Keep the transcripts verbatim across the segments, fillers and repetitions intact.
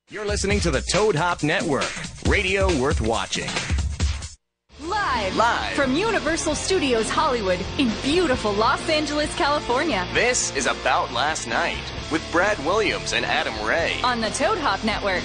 You're listening to the Toad Hop Network, radio worth watching. Live, Live from Universal Studios Hollywood in beautiful Los Angeles, California. This is About Last Night with Brad Williams and Adam Ray on the Toad Hop Network.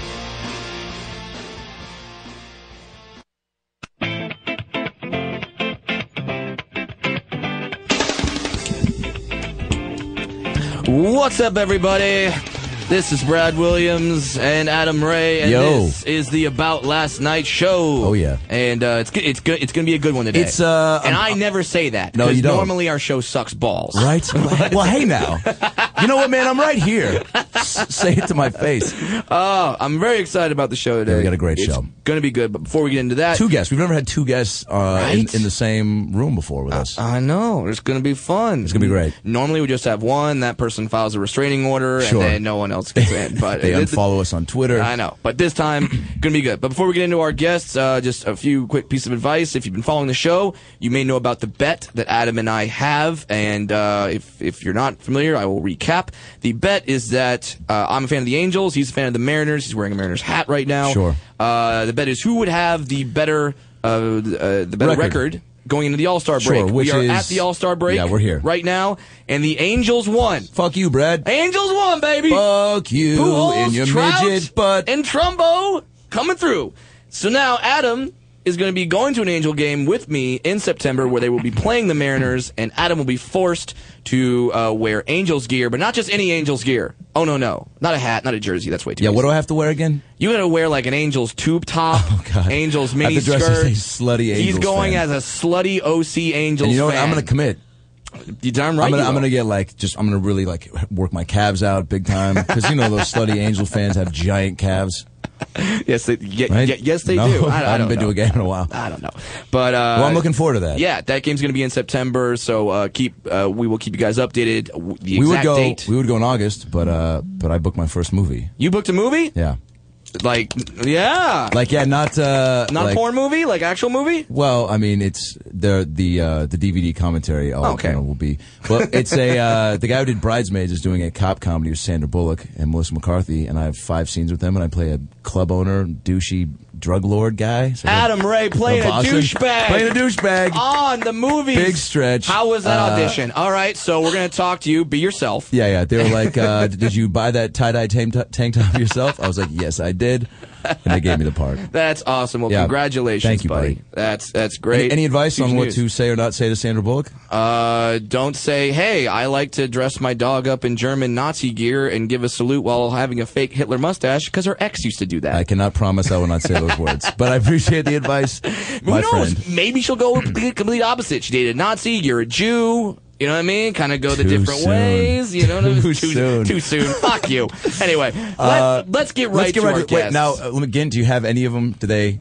What's up, everybody? This is Brad Williams and Adam Ray, and Yo. this is the About Last Night show. Oh, yeah. And uh, it's it's good. It's going to be a good one today. It's uh, and I'm- I never say that. No, 'cause you don't. Normally, our show sucks balls. Right? Well, hey now. You know what, man? I'm right here. S- say it to my face. Oh, I'm very excited about the show today. Yeah, we got a great it's show. Going to be good. But before we get into that, Two guests. We've never had two guests uh, in, Right? in the same room before with us. I know it's going to be fun. It's gonna be great. Normally, we just have one. That person files a restraining order, Sure. and then no one else gets in. But They it- unfollow us on Twitter. I know, but this time, gonna be good. But before we get into our guests, uh, just a few quick pieces of advice. If you've been following the show, you may know about the bet that Adam and I have, and uh, if if you're not familiar, I will recap. The bet is that uh, I'm a fan of the Angels, he's a fan of the Mariners. He's wearing a Mariners hat right now. Sure. Uh, the bet is who would have the better uh, uh, the better record. Record. Going into the All-Star Sure, break. which we are is- at the All-Star break. Yeah, we're here. right now, and the Angels won. Fuck you, Brad. Angels won, baby. Fuck you Pujols, in your Trout, midget butt. and Trumbo coming through. So now Adam is going to be going to an Angel game with me in September where they will be playing the Mariners, and Adam will be forced to uh, wear Angels gear, but not just any Angels gear. Oh, no, no. Not a hat, not a jersey. That's way too Yeah, easy. what do I have to wear again? You got to wear like an Angels tube top, Oh, God. Angels I have mini to dress skirt. as a slutty He's Angels going fan. as a slutty O C Angels And you know what? fan. I'm going to commit. You darn right I'm gonna, you I'm will. gonna get like just I'm gonna really like work my calves out big time because you know those slutty Angel fans have giant calves. Yes, they, ye- Right? ye- yes, they No, do. I, I haven't don't been know. to a game in a while. I don't know, but uh, Well, I'm looking forward to that. Yeah, that game's going to be in September, so uh, keep we will keep you guys updated. w- The we would exact go. date. We would go in August, but uh, but I booked my first movie. You booked a movie? Yeah, Like, yeah, like yeah, not uh, not like, a porn movie, like actual movie. Well, I mean, it's the the uh, the D V D commentary. All, Okay. you know, will be. Well, it's a uh, the guy who did Bridesmaids is doing a cop comedy with Sandra Bullock and Melissa McCarthy, and I have five scenes with them, and I play a club owner, douchey drug lord guy. So Adam Ray playing a Boston. douchebag. Playing a douchebag. on the movie. Big stretch. How was that Uh, audition? All right, so we're going to talk to you. Be yourself. Yeah, yeah. They were like, uh, "Did you buy that tie-dye tank top, tank top yourself?" I was like, "Yes, I did," and they gave me the part. That's awesome. Well, Yeah. congratulations, Thank you, buddy. buddy. That's that's great. Any, any advice Huge on what news. to say or not say to Sandra Bullock? Uh, don't say, hey, I like to dress my dog up in German Nazi gear and give a salute while having a fake Hitler mustache, because her ex used to do that. I cannot promise I will not say those words, but I appreciate the advice, Who my knows? friend. Maybe she'll go with the complete opposite. She dated a Nazi, you're a Jew. You know what I mean? Kind of go the Too different soon. ways. You know what I mean? Too soon. Too soon. Fuck you. Anyway, Uh, let, let's get right Let's get to right our to wait. guests. Now, uh, again, do you have any of them? Do they?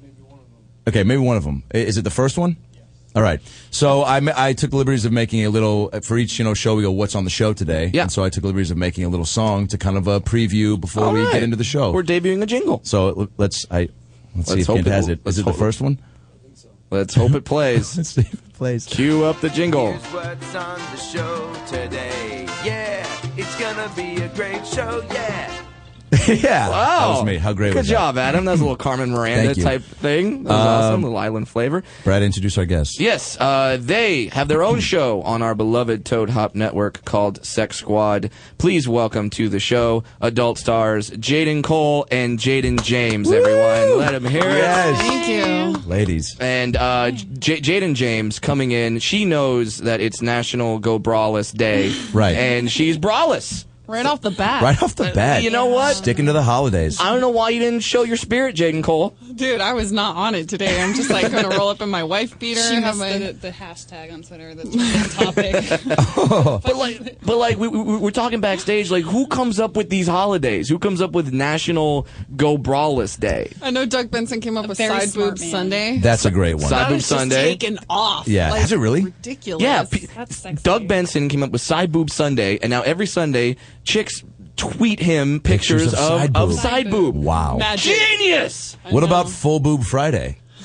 Okay, maybe one of them. I- Is it the first one? All right. So I, ma- I took the liberties of making a little for each you know show. We go, what's on the show today? Yeah. And so I took the liberties of making a little song to kind of uh, preview before All we right. get into the show. We're debuting a jingle. so l- let's I let's, see Let's if hope Kent it- has it. let's Is it the hope- first one? Let's hope it plays. Let's see if it plays. Cue up the jingle. Here's what's on the show today. Yeah, it's gonna be a great show. Yeah. yeah. Wow. That was me. How great Good was that? job, Adam. That was a little Carmen Miranda Thank you. type thing. That was Um, awesome. A little island flavor. Brad, introduce our guest. Yes, uh, they have their own show on our beloved Toad Hop Network called Sex Squad. Please welcome to the show adult stars Jaden Cole and Jaden James, everyone. Let them hear Yes. it. Thank you. Ladies. And uh, J- Jaden James coming in, she knows that it's National Go Braless Day. Right. And she's braless. Right off the bat. Right off the bat. You know what? Sticking to the holidays. I don't know why you didn't show your spirit, Jaden Cole. Dude, I was not on it today. I'm just like going to roll up in my wife beater. She have missed my... the, the hashtag on Twitter that's on topic. But like, but like, we, we, we're talking backstage. Like, who comes up with these holidays? Who comes up with National Go Braless Day? I know Doug Benson came up A with very Side smart Boob man. Sunday. That's a great one. Side that Boob is just Sunday? taken off. Yeah. Like, Has it really? Ridiculous. Yeah, P- That's sexy. Doug Benson came up with Side Boob Sunday, and now every Sunday, chicks tweet him pictures, Pictures of of, side of boob. side boob. Wow. Magic. Genius! I What know. about Full Boob Friday?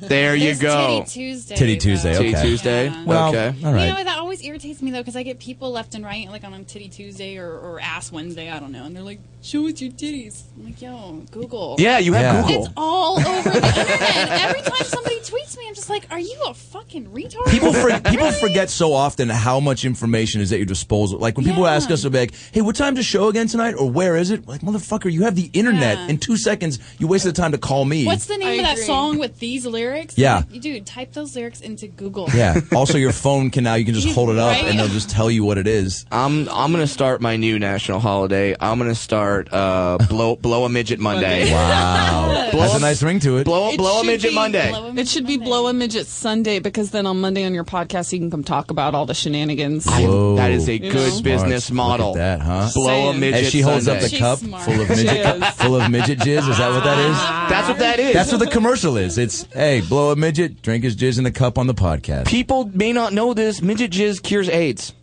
There you It's go. Titty Tuesday. Titty Tuesday, though. okay. Titty Tuesday. Yeah. Well, okay. all right. You know, that always irritates me, though, because I get people left and right, like on Titty Tuesday or, or Ass Wednesday, I don't know, and they're like, show us your titties. I'm like, yo, Google. Yeah, you have Yeah. Google. It's all over the internet. Every time somebody tweets me, I'm just like, are you a fucking retard? People for, people Really? forget so often how much information is at your disposal. Like when people Yeah. ask us, they'll be like, "Hey, what time's the show again tonight?" Or "Where is it?" Like, motherfucker, you have the internet. Yeah. In two seconds, you wasted the time to call me. What's the name I of that agree. song with these lyrics? Yeah. Like, dude, type those lyrics into Google. Yeah. Also, your phone can now you can just hold it up Right. and they'll just tell you what it is. I'm I'm gonna start my new national holiday. I'm gonna start uh blow blow a midget Monday. Wow, Blow has a- a nice ring to it. Blow It blow a should midget be Monday. Blow 'em It should be Monday. Blow a Midget Sunday, because then on Monday on your podcast you can come talk about all the shenanigans. I- Whoa. that is a You good know? business Smart. model. Look at that, huh? Blow a Saying. midget As she holds Sunday. up the She's cup smart. full of midget, is. full of midget jizz. Is that what that is? That's what that is. That's what the commercial is. It's, hey, blow a midget, drink his jizz in a cup on the podcast. People may not know this. Midget jizz cures AIDS.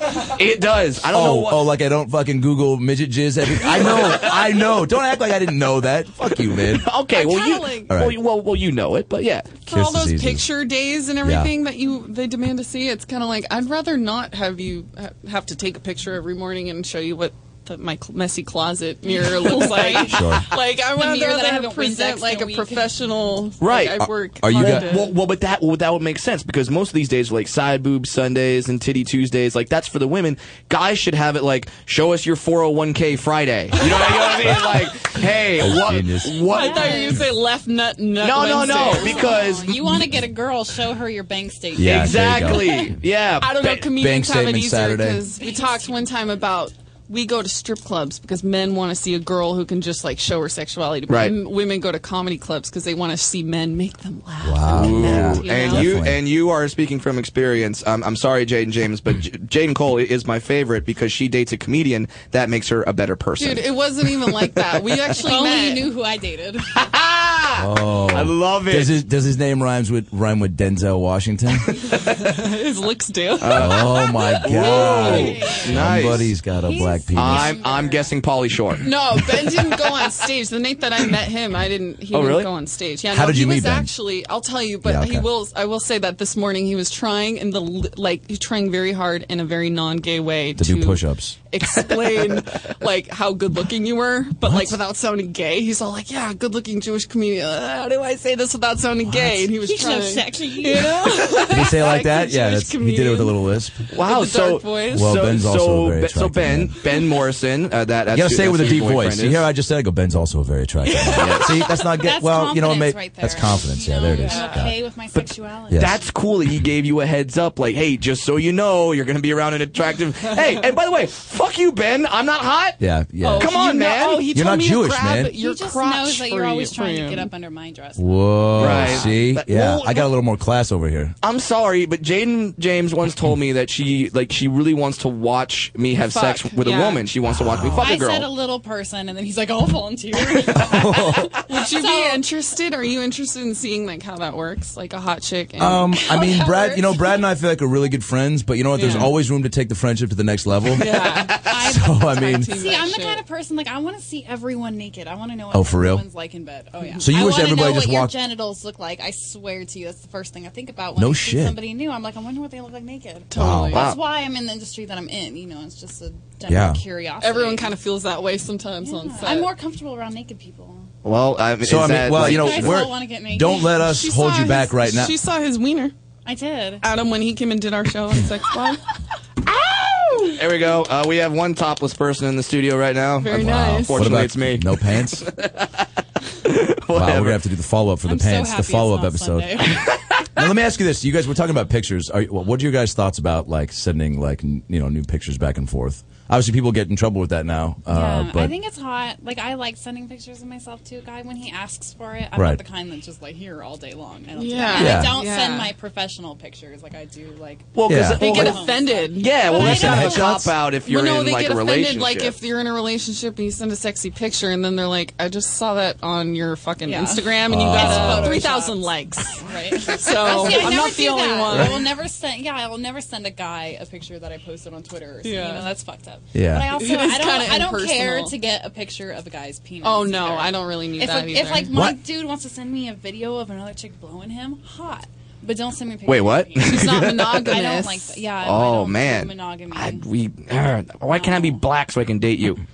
It does. I don't know Oh, what. oh, like I don't fucking Google midget jizz. Every, I know, I know. Don't act like I didn't know that. Fuck you, man. Okay, well you, kinda like- well, All right. you- well, well, you know it, but yeah. For all Kiss those diseases. picture days and everything that you they demand to see, it's kind of like I'd rather not have you ha- have to take a picture every morning and show you what the, my cl- messy closet mirror looks like. Sure. Like I would mirror that I rather haven't present Windexed like in a a week. professional. Right. Like, I work. Are you hard guys- to- Well, well, but that well, that would make sense because most of these days are like side boob Sundays and titty Tuesdays. Like that's for the women. Guys should have it like show us your four oh one k Friday. You know, you know what I mean? Like, hey, That's what? genius. I What? thought you were gonna say left nut nut. No, no, no. Wednesday. Because You want to get a girl, show her your bank statement. Yeah. exactly. Yeah. I don't know. Ba- Comedians bank have it statement easier Saturday. because we talked one time about we go to strip clubs because men want to see a girl who can just like show her sexuality. But Right. m- women go to comedy clubs because they want to see men make them laugh. Wow. And Yeah. connect, you And know? you Definitely. and you are speaking from experience. Um, I'm sorry, Jaden James, but J- Jaden Cole is my favorite because she dates a comedian. That makes her a better person. Dude, it wasn't even like that. We If actually only met. you knew who I dated. Oh, I love it. Does his, does his name rhymes with rhyme with Denzel Washington? His looks do. Oh my God! Nice. Somebody's got a He's- black penis. I'm I'm guessing Pauly Shore. No, Ben didn't go on stage. The night that I met him, I didn't. He Oh, didn't really? go on stage. Yeah, How no, did he you was meet Ben? actually. I'll tell you, but Yeah, okay. he will. I will say that this morning he was trying in the li- like he's trying very hard in a very non-gay way to do push-ups. explain like how good looking you were, but like without sounding gay. He's all like, "Yeah, good looking Jewish comedian. Uh, How do I say this without sounding gay?" And he was He's trying. so sexy. You know? Did he say it like that? Jewish Yeah, that's, he did it with a comedian. little lisp. Wow, With the so dark voice. Well, so, Ben's also so, a very Ben- so attractive Ben man. Ben Morrison. Uh, that that's You gotta who- say it with a that's who deep your voice. boyfriend You is. hear I just said I go, Ben's also a very attractive man. Yeah. See, that's not good. That's Well, you know, confidence maybe right there. that's confidence. Yeah, there it is. I'm Yeah. okay with my sexuality. Yes. That's cool that he gave you a heads up, like, hey, just so you know, you're gonna be around an attractive. Hey, and by the way, fuck you, Ben. I'm not hot. Yeah, yeah. Oh, Come on, you know- man. Oh, he You're told not me Jewish, to grab man. Your He just crotch knows that for you're you- always for trying to him. get up under my dress. Whoa. Right. See? But- yeah, well, I got a little more class over here. I'm sorry, but Jaden James once told me that she like she really wants to watch me have Fuck, sex with yeah. a woman. She wants to watch me fuck I a girl. said a little person, and then he's like, "I'll volunteer." Would you be So- interested? Are you interested in seeing like how that works, like a hot chick? And Um, I mean, that Brad. works. You know, Brad and I feel like we're really good friends, but you know what? There's Yeah. always room to take the friendship to the next level. yeah. So I mean, Team See, that I'm the shit. kind of person like I want to see everyone naked. I want to know what Oh, for real? everyone's like in bed. Oh yeah. So you I wish wanna everybody know just what walked- your genitals look like. I swear to you, that's the first thing I think about when No I see shit. somebody new. I'm like, I wonder what they look like naked. Totally. Wow. That's why I'm in the industry that I'm in. You know, it's just a general Yeah. curiosity. Everyone kind of feels that way sometimes on set. I'm more comfortable around naked people. well, I mean, so is I mean, that, well, like- you know, You guys we're, all wanna get naked? don't let us She hold saw you back his- right now. She saw his wiener, I did. Adam, when he came and did our show on Sex Bomb. there we go. Uh, we have one topless person in the studio right now. Very Uh, nice. What Fortunately, about it's me. no pants? Wow, we're gonna have to do the follow up for the I'm so pants, happy the follow up it's not episode. Sunday. Now let me ask you this: you guys were talking about pictures. Are, well, what are your guys' thoughts about like sending like n- you know new pictures back and forth? Obviously, people get in trouble with that now. Uh, Yeah, but I think it's hot. Like I like sending pictures of myself to a guy when he asks for it. I'm Right. not the kind that's just like here all day long. I don't do Yeah. that. And Yeah. I don't Yeah. send my professional pictures like I do like Well, 'cause- Yeah. They well, get like- offended. yeah, well, But that's I kind don't- of a cop out if you're well, no, in they like get a offended. relationship. Like if you're in a relationship and you send a sexy picture, and then they're like, "I just saw that on your fucking Yeah. Instagram, and you Uh, It's got photoshopped. three thousand likes." right. So See, I I'm never not the do only that. one. I will never send. Yeah, I will never send a guy a picture that I posted on Twitter. Or something. Yeah. You know, that's fucked up. Yeah. But I also It is I don't kinda I don't care impersonal. to get a picture of a guy's penis. Oh no, either. I don't really need If that a, either. if like my What? dude wants to send me a video of another chick blowing him, hot. But don't send me a picture. Wait, of what? your penis. He's not monogamous. I don't like that. Yeah. I Oh don't do man, monogamy. I, we. Uh, why can't I be black so I can date you?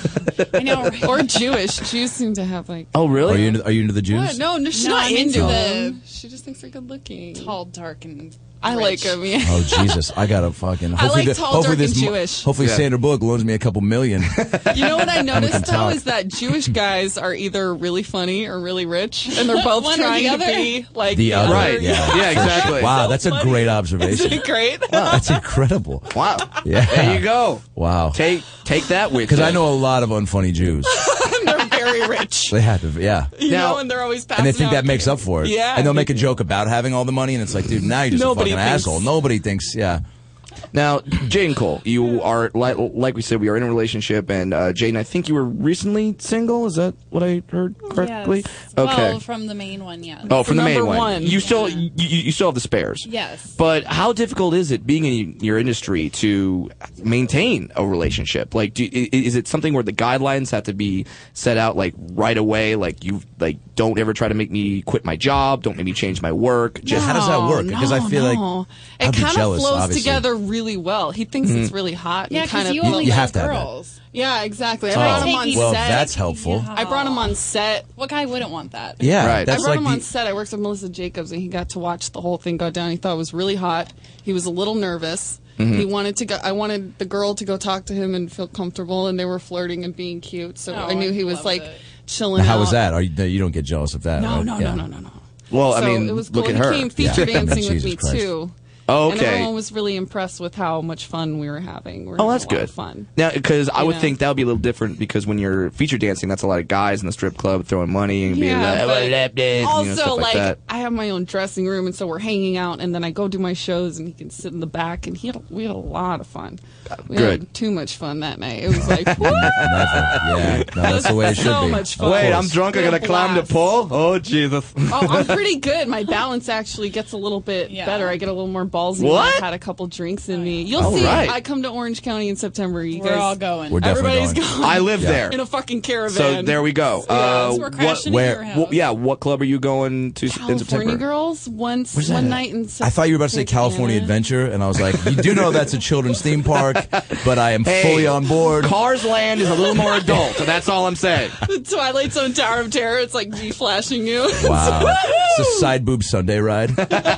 I know. Right? or Jewish. Jews seem to have like. Oh really? Are you into, are you into the Jews? What? No, no, she's No, not I'm into into them. the- She just thinks they're good looking. Tall, dark, and I like rich. them. Yeah. Oh Jesus! I gotta fucking. Hopefully like the- tall, hopefully dark, this and mo- Jewish. Hopefully Yeah. Sandra Bullock loans me a couple million. You know what I noticed can though talk. is that Jewish guys are either really funny or really rich, and they're both One or trying the to other? be like The other, Right. yeah, Yeah, exactly. Wow, that's a funny. great Isn't observation. it great? That's incredible. Wow. Yeah. There you go. Wow. Take take that with Because you. I know a lot of unfunny Jews. And they're very rich. They have to, yeah. You Now- know, and they're always passing And they think out that makes up for it. Yeah. And they'll make a joke about having all the money, and it's like, dude, now you're just Nobody a fucking thinks- asshole. Nobody thinks, yeah. Now, Jaden Cole, you are like like we said, we are in a relationship, and uh, Jaden, I think you were recently single. Is that what I heard correctly? Yes. Okay. Well, from the main one, yes. Oh, from the main Number one. one. You still Yeah. you, you you still have the spares. Yes. But how difficult is it being in your industry to maintain a relationship? Like, do, i- is it something where the guidelines have to be set out like right away? Like you like don't ever try to make me quit my job. Don't make me change my work. Just How does that work? Because I No, feel like no. I'd it be kind of jealous, flows obviously. together really well. He thinks it's really hot. Yeah, and kind because of you only you got have to have that. girls. yeah, exactly. I Oh, brought him take on you- well, set. that's helpful. Yeah. I brought him on set. What guy wouldn't want that? Yeah, Right. that's I brought like him the, on set. I worked with Melissa Jacobs, and he got to watch the whole thing go down. He thought it was really hot. He was a little nervous. Mm-hmm. He wanted to go. I wanted the girl to go talk to him and feel comfortable, and they were flirting and being cute. So Oh, I knew I he was love like it. chilling. How out. was that? Are you, you don't get jealous of that, No, right? no, Yeah. no, no, no, no. well, I so mean, it was cool. look at he her. came feature Yeah. dancing with Jesus me Christ. too. Oh, And okay. everyone was really impressed with how much fun we were having. We were Oh, having that's a lot good. of fun. Now, because I You would know? think that would be a little different because when you're feature dancing, that's a lot of guys in the strip club throwing money and being Yeah, like, but "Oh, lap dance," you also know, stuff like, like that. I have my own dressing room, and so we're hanging out, and then I go do my shows, and he can sit in the back, and he had, we had a lot of fun. We Good. had too much fun that night. It was like, woo! Never. Yeah, no, that's the way it should So be. much Of fun. Wait, course. I'm drunk. I We had gotta a climb the blast. pole. Oh Jesus! Oh, I'm pretty good. My balance actually gets a little bit Yeah. better. I get a little more ballsy. when What? I've had a couple drinks in me. You'll All see. right. I come to Orange County in September. You We're guys, all going. We're definitely everybody's going. going. I live Yeah. there, in a fucking caravan. so there we go. Yeah, uh, so we're crashing where- at your house. what, yeah, what club are you going to in California September? Girls once Where's that one at? night in I thought you were about to say Santa California Ana. Adventure, and I was like, you do know that's a children's theme park, but I am Hey, fully on board. Cars Land is a little more adult, so that's all I'm saying. The Twilight Zone Tower of Terror. It's like G flashing you. Wow. It's a side boob Sunday ride.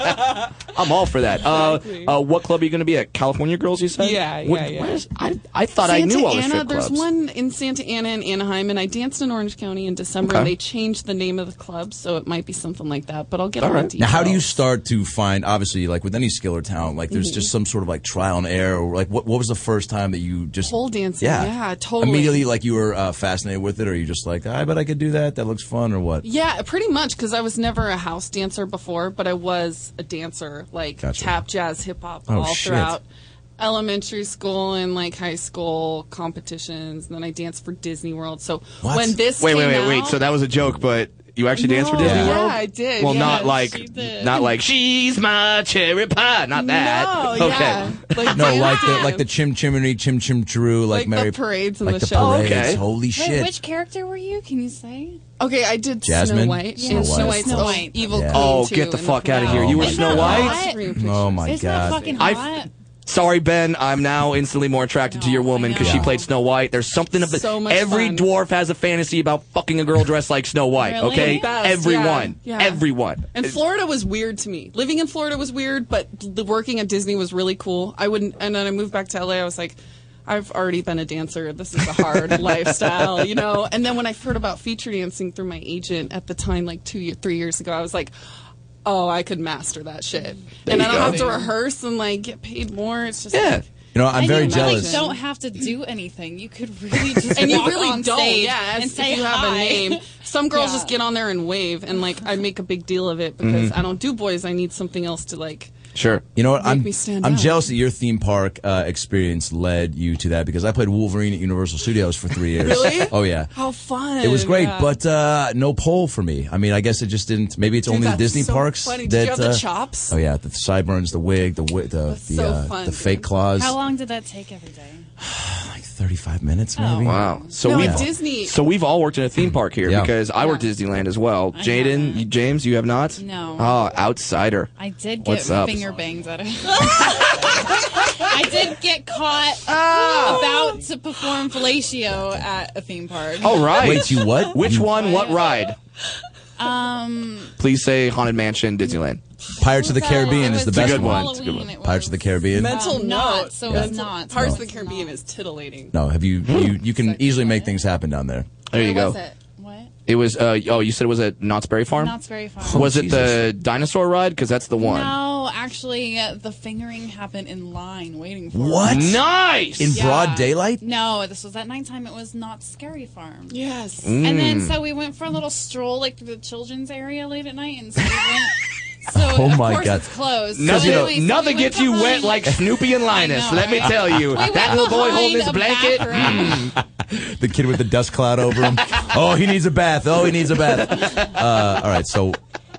I'm all for that. Uh, Exactly. uh, what club are you going to be at? California Girls, you said? Yeah, yeah, What- yeah. where's- I, I thought I Santa knew all the Ana, strip there's clubs. one in Santa Ana and Anaheim, and I danced in Orange County in December, Okay. and they changed the name of the club, so it might be something like that. But I'll get All all right. the details. Now, how do you start to find, obviously, like with any skill or talent, like there's just some sort of like trial and error, or like what, what was the first time that you just. Pole dancing? Yeah. Yeah, totally. Immediately, like you were uh, fascinated with it, or you just like, I bet I could do that, that looks fun, or what? Yeah, pretty much, because I was never a house dancer before, but I was a dancer, like Gotcha. tap, jazz, hip hop, Oh, all shit. throughout elementary school and like high school competitions. And then I danced for Disney World. So What? when this Wait, wait, came wait, wait. out- So that was a joke, but you actually danced for No, Disney yeah, World? I did, Well, yeah, not like, she did. not like she's my cherry pie. Not that. No, okay. yeah. Like, No, like the dancing. like the chim chimney chim chim chiroo, like, Like Mary the parades and like the the show. parades. Okay. Holy Wait, shit! which character were you? Can you say? Okay, I did Jasmine? Snow White. Snow and White. Snow White's Snow oh, White. evil Yeah. queen Oh, too, get the in fuck outta here. Oh You were my Snow God. White? Screen Oh my Isn't god! that fucking I- hot? Sorry, Ben. I'm now instantly more attracted to No, your woman I because she know. played Snow White. There's something about So much every fun. dwarf has a fantasy about fucking a girl dressed like Snow White. Really? Okay, Best, everyone, yeah, yeah. everyone. And Florida was weird to me. Living in Florida was weird, but the working at Disney was really cool. I wouldn't, and then I moved back to L A. I was like, I've already been a dancer. This is a hard lifestyle, you know. And then when I heard about feature dancing through my agent at the time, like two, year, three years ago, I was like, oh, I could master that shit. and you I don't go. have to rehearse and like get paid more. It's just Yeah. like, You know, I'm and very you jealous. Really don't have to do anything. You could really just and you walk really on don't, stage yeah. and If say you have hi. a name, some girls Yeah. just get on there and wave, and like I make a big deal of it because Mm-hmm. I don't do boys. I need something else to like. Sure. You know what? Make I'm me stand I'm out. jealous that your theme park uh, experience led you to that because I played Wolverine at Universal Studios for three years. Really? Oh yeah. How fun! It was great, yeah. but uh, no pole for me. I mean, I guess it just didn't. Maybe it's Dude, only the that's Disney so parks. funny. Did that, you have the uh, chops? Oh yeah, the sideburns, the wig, the wi- the That's the, so uh, fun, the dude. fake claws. How long did that take every day? like thirty-five minutes, Oh. maybe. Wow. So No, we at Disney. So we've all worked in a theme park here Yeah. because I worked at Disneyland as well. Jaden, haven't. you- James, you have not? No. Oh, outsider. I did get What's up? finger bangs at it. I did get caught about to perform fellatio at a theme park. Oh, right. Wait, you what? Which You- one? What ride? Um, Please say Haunted Mansion, Disneyland. Pirates of the so Caribbean it is the was best good one. Halloween, It's a good one. it Pirates of the was, Caribbean. Mental um, note. not, so Yeah. it's not. Parts so of the it's Caribbean not. is titillating. No, have you? You you can Sexy easily make what? things happen down there. There you Where go. was it? What? It was, uh, oh, you said it was at Knott's Berry Farm? Knott's Berry Farm. Was it the dinosaur ride? Because that's the one. No, actually, uh, the fingering happened in line waiting for What? us. Nice! In Yeah. broad daylight? No, this was at nighttime. It was not Scary Farm. Yes. Mm. And then so we went for a little stroll like through the children's area late at night, and so we went. So Oh of my course God. it's closed. Nothing, so anyway, so nothing we gets went you wet behind- like Snoopy and Linus, I know, let me right? tell you. We went That little boy holding behind his a blanket. bathroom. Mm. The kid with the dust cloud over him. Oh, he needs a bath. Oh, he needs a bath. Uh, all right, so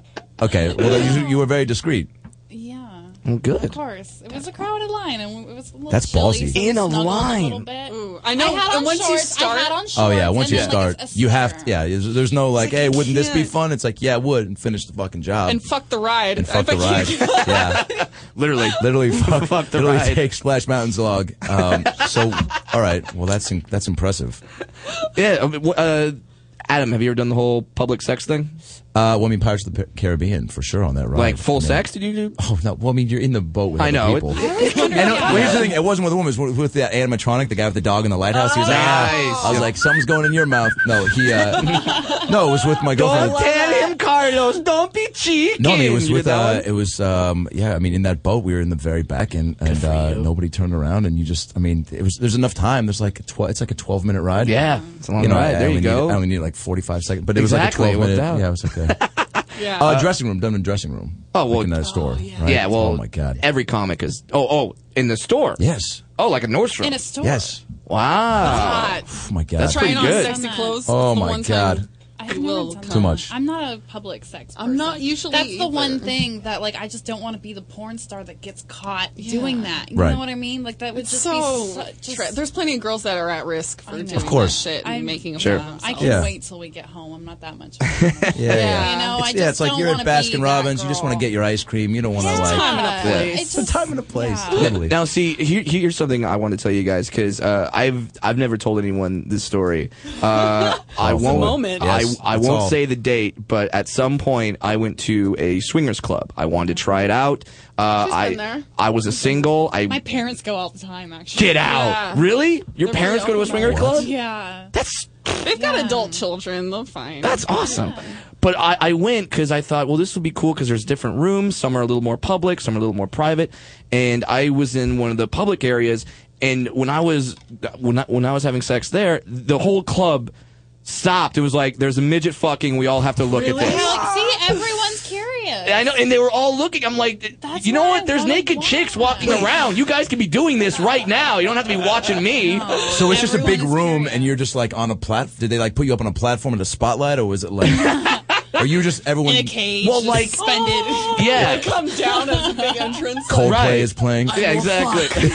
okay. Well, you, you were very discreet. Yeah. Well, good. Of course, it was a crowded line, and it was a little That's chilly, ballsy. so we In a snuggled line. A little bit. Ooh, I know, I had and on once you shorts, start- I had on shorts, Oh yeah, once and you then, start, like, a you have sweater. yeah. There's, there's no like, like, hey, you wouldn't this be can't. fun? It's like, yeah, it would, and finish the fucking job And fuck the ride. and fuck I the bet you- ride. Yeah, Literally. literally fuck, Fuck the literally ride. take Splash Mountain's log. Um, so all right, well that's in, that's impressive. Yeah. uh, w- Uh, Adam, have you ever done the whole public sex thing? Uh, well, I mean, Pirates of the Caribbean for sure on that ride. Like full I mean- sex? Did you do? Oh no! Well, I mean, you're in the boat with I other know. people. It- And uh, well, here's the thing: it wasn't with a woman; it was with the animatronic, the guy with the dog in the lighthouse. He was like, Nice. ah. I was like, something's going in your mouth. No, he. Uh, no, it was with my girlfriend. tell him, Carlos. Don't be cheeky. No, I mean, it was You with. did that Uh, one? it was. Um, yeah, I mean, in that boat, we were in the very back end, and uh, nobody turned around, and you just. I mean, it was. There's enough time. There's like a twelve. It's like a twelve minute ride. Yeah, it's a long You know, ride. I There you only go. Needed, I only needed like forty-five seconds, but it was Exactly, like a it twelve minute. worked out. Yeah, it was okay. Yeah. Uh, dressing room, done in dressing room. Oh, well- like in that store. right? Yeah, well, Oh my god. every comic is. Oh, oh, in the store. Yes. Oh, like a Nordstrom. in a store. Yes. Wow. Hot. Oh my god. That's Trying pretty on good. sexy clothes. Oh That's the my one God. time I you have will never done come. Too much. I'm not a public sex person. I'm not usually That's the one either. thing that, like, I just don't want to be the porn star that gets caught Yeah. doing that. You Right. know what I mean? Like, that would It's just so. be such Tra- a... there's plenty of girls that are at risk I for know. doing Of course. that shit and I'm- making a Sure. fool of I themselves. can Yeah. wait till we get home. I'm not that much. Yeah, yeah. You know, I It's, just yeah, it's like don't you're at wanna be Baskin that Robbins. You just want to girl. get your ice cream. You don't want to Yeah. like. Time and a place. It's It's a just- time and a place. yeah. Totally. Now, see, here, here's something I want to tell you guys because uh, I've I've never told anyone this story. Uh, I It's a won't. moment. I Yes, I that's won't all. say the date, but at some point I went to a swingers club. I wanted to try it out. Uh, She's I been there. I was a single. I My parents go all the time, actually. get out. Yeah. Really? Your They're parents go really to a open swinger about it. club? Yeah. That's They've got Yeah. adult children. They'll find. That's awesome. But I, I went because I thought, well, this would be cool because there's different rooms. Some are a little more public, some are a little more private. And I was in one of the public areas. And when I was when I, when I was having sex there, the whole club stopped. It was like, there's a midget fucking. We all have to look Really? at You're this. like, see, everyone's curious. I know, and they were all looking. I'm like, That's you know what what? I There's wanna naked watch. chicks walking around. You guys could be doing this right now. You don't have to be watching me. So it's just a big Everyone is room, curious. and you're just like on a plat. Did they like put you up on a platform in a spotlight, or was it like? Or you just everyone? In a cage. Well, like- suspended. Yeah. Come down as a big entrance. Coldplay Right. is playing. Yeah, exactly.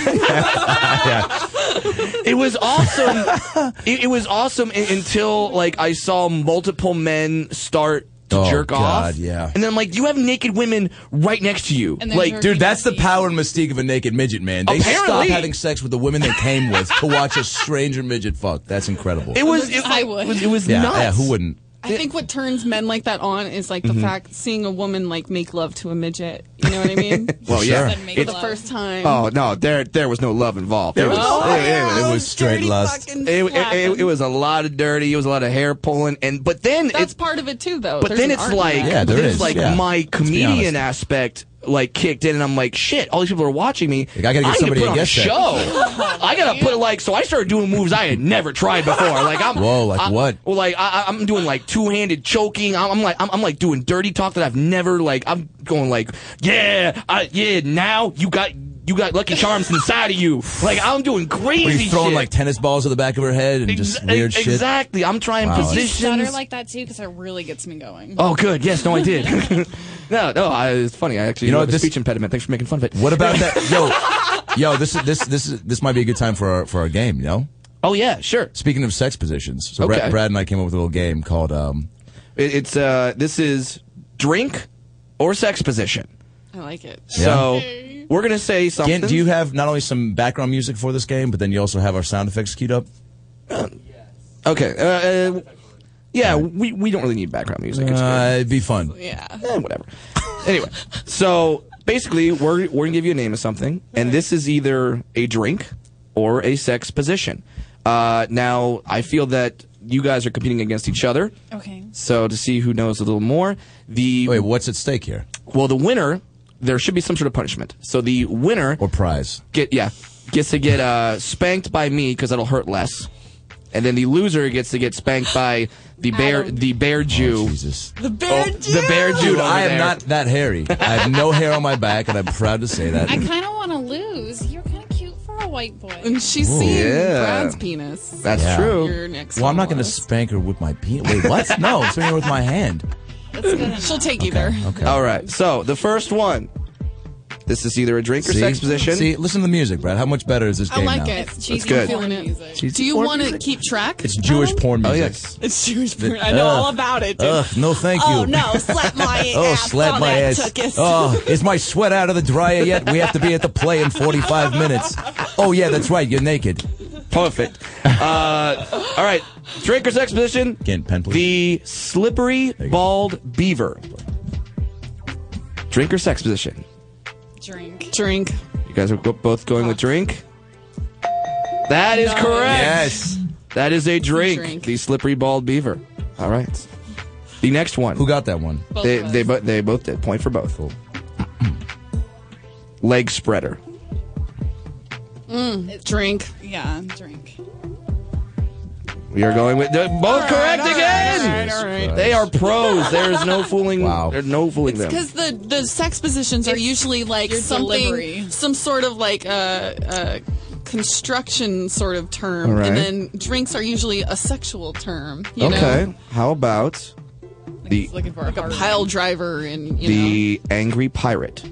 Yeah. It was awesome. it, it was awesome i- until like I saw multiple men start to Oh, jerk God, off. yeah. And then I'm like, you have naked women right next to you. And they're Like, jerking Dude, that's the off. power and mystique of a naked midget, man. They stop Apparently. having sex with the women they came with to watch a stranger midget fuck. That's incredible. it was. It, I it would. was. It was yeah, nuts. yeah, who wouldn't? I think what turns men like that on is like Mm-hmm. the fact seeing a woman like make love to a midget. You know what I mean? Well, yeah. Said make For the love. first time. Oh no, there there was no love involved. There was. Oh, it- it- yeah, it was straight dirty lust. fucking It, it, it, slapping. it was a lot of dirty. It was a lot of hair pulling, and but then That's it's part of it too, though. but There's then an it's art in like that. Yeah, there then it's is, like yeah. my Let's be comedian honest. aspect like kicked in, and I'm like, shit, all these people are watching me. Like, I gotta get I need somebody to to put on a guess show. that. I gotta put like so. I started doing moves I had never tried before. Like I'm Whoa, like I- what? Well, like I, I'm doing like two handed choking. I'm, I'm like I'm, I'm like doing dirty talk that I've never like. I'm going like yeah, I, yeah. Now you got. You got Lucky Charms inside of you. Like, I'm doing crazy Were you throwing shit. like tennis balls at the back of her head and just Ex- weird shit? Exactly. I'm trying Wow. You positions. stutter like that too, because it really gets me going. Oh, good. Yes, no, I did. no, no, I, it's funny. I actually You know you what, have a this- speech impediment. Thanks for making fun of it. What about that? Yo, Yo, this is this this is this might be a good time for our for our game. You know. Oh yeah, sure. Speaking of sex positions, so Okay. Brad, Brad and I came up with a little game called. Um, It, it's uh, this is drink or sex position. I like it. So we're gonna say something. Again, do you have not only some background music for this game, but then you also have our sound effects queued up? Okay. Uh, uh, yeah, we, we don't really need background music. It's Uh, it'd be fun. Yeah. good. Eh, whatever. Anyway, so basically, we're we're gonna give you a name of something, and this is either a drink or a sex position. Uh, now, I feel that you guys are competing against each other. Okay. So to see who knows a little more, the Wait, what's at stake here? well, the winner, there should be some sort of punishment. So the winner Or prize? get yeah gets to get uh, spanked by me because that'll hurt less, and then the loser gets to get spanked by the bear Adam. the bear Jew. Oh, Jesus. The bear Oh, the bear Jew. Dude, over I am there. not that hairy. I have no hair on my back, and I'm proud to say that. I kind of want to lose. You're kind of cute for a white boy. And she's seeing Yeah. Brad's penis. That's Yeah. true. Your next Well, I'm not one going to was. spank her with my penis. Wait, what? No, I'm spanking her with my hand. That's good enough. She'll take you there. Okay. All right. So the first one. This is either a drink or See? sex position. See, listen to the music, Brad. How much better is this I game like now? it. It's cheesy good. porn Feeling it. music. Cheesy Do you porn want to music? keep track? It's Jewish Adam? porn Oh music. yes. It's Jewish porn. I know Ugh. all about it. Dude. Ugh, no thank you. Oh no, slap my Oh, ass. slap on my that ass. tuchus. Oh, is my sweat out of the dryer yet? We have to be at the play in forty-five minutes. Oh, yeah, that's right. You're naked. Perfect. Uh, all right. Drink or sex position. Again, pen, please. The slippery you go. bald beaver. Drink or sex position. Drink. Drink. You guys are go- both going with drink. That is correct. Yes. That is a drink. Drink. The slippery bald beaver. All right. The next one. Who got that one? Both They of us. they both they both did. Point for both. Leg spreader. Drink. Yeah, drink. We are going with they're both correct all right, again. all right, all right. They are pros. There is no fooling. Wow. There's no fooling them. Because the, the sex positions are It's usually like your something, delivery. some sort of like a, a construction sort of term, All right. and then drinks are usually a sexual term. You Okay. know? How about the He's looking for a like a hard pile one. driver and you the angry pirate?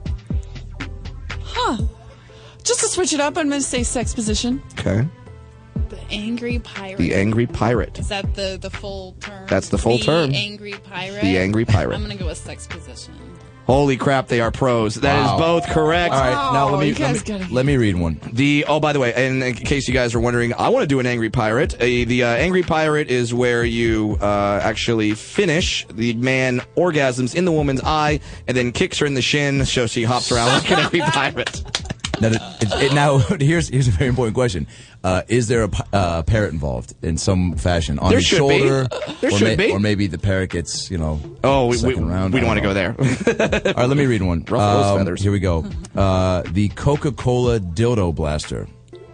know. Just to switch it up, I'm going to say sex position. Okay. The angry pirate. The angry pirate. Is that the, the full term? That's the full term. The angry pirate. The angry pirate. I'm gonna go with sex position. Holy crap, they are pros. That is Wow. both correct. All right, now Oh, let me you let guys me, gotta- let me read one. The oh, by the way, and in case you guys are wondering, I want to do an angry pirate. Uh, the uh, angry pirate is where you uh, actually finish. The man orgasms in the woman's eye and then kicks her in the shin, so she hops around like an angry pirate. Now, it, it, now here's here's a very important question: uh, Is there a pi- uh, parrot involved in some fashion on There the should shoulder? be. There or should be. Or maybe the parrot gets, you know. Oh, we, we, second round. we don't I want to go there. All right, let me read one. Ruffle those feathers. Here we go. Uh, the Coca-Cola dildo blaster.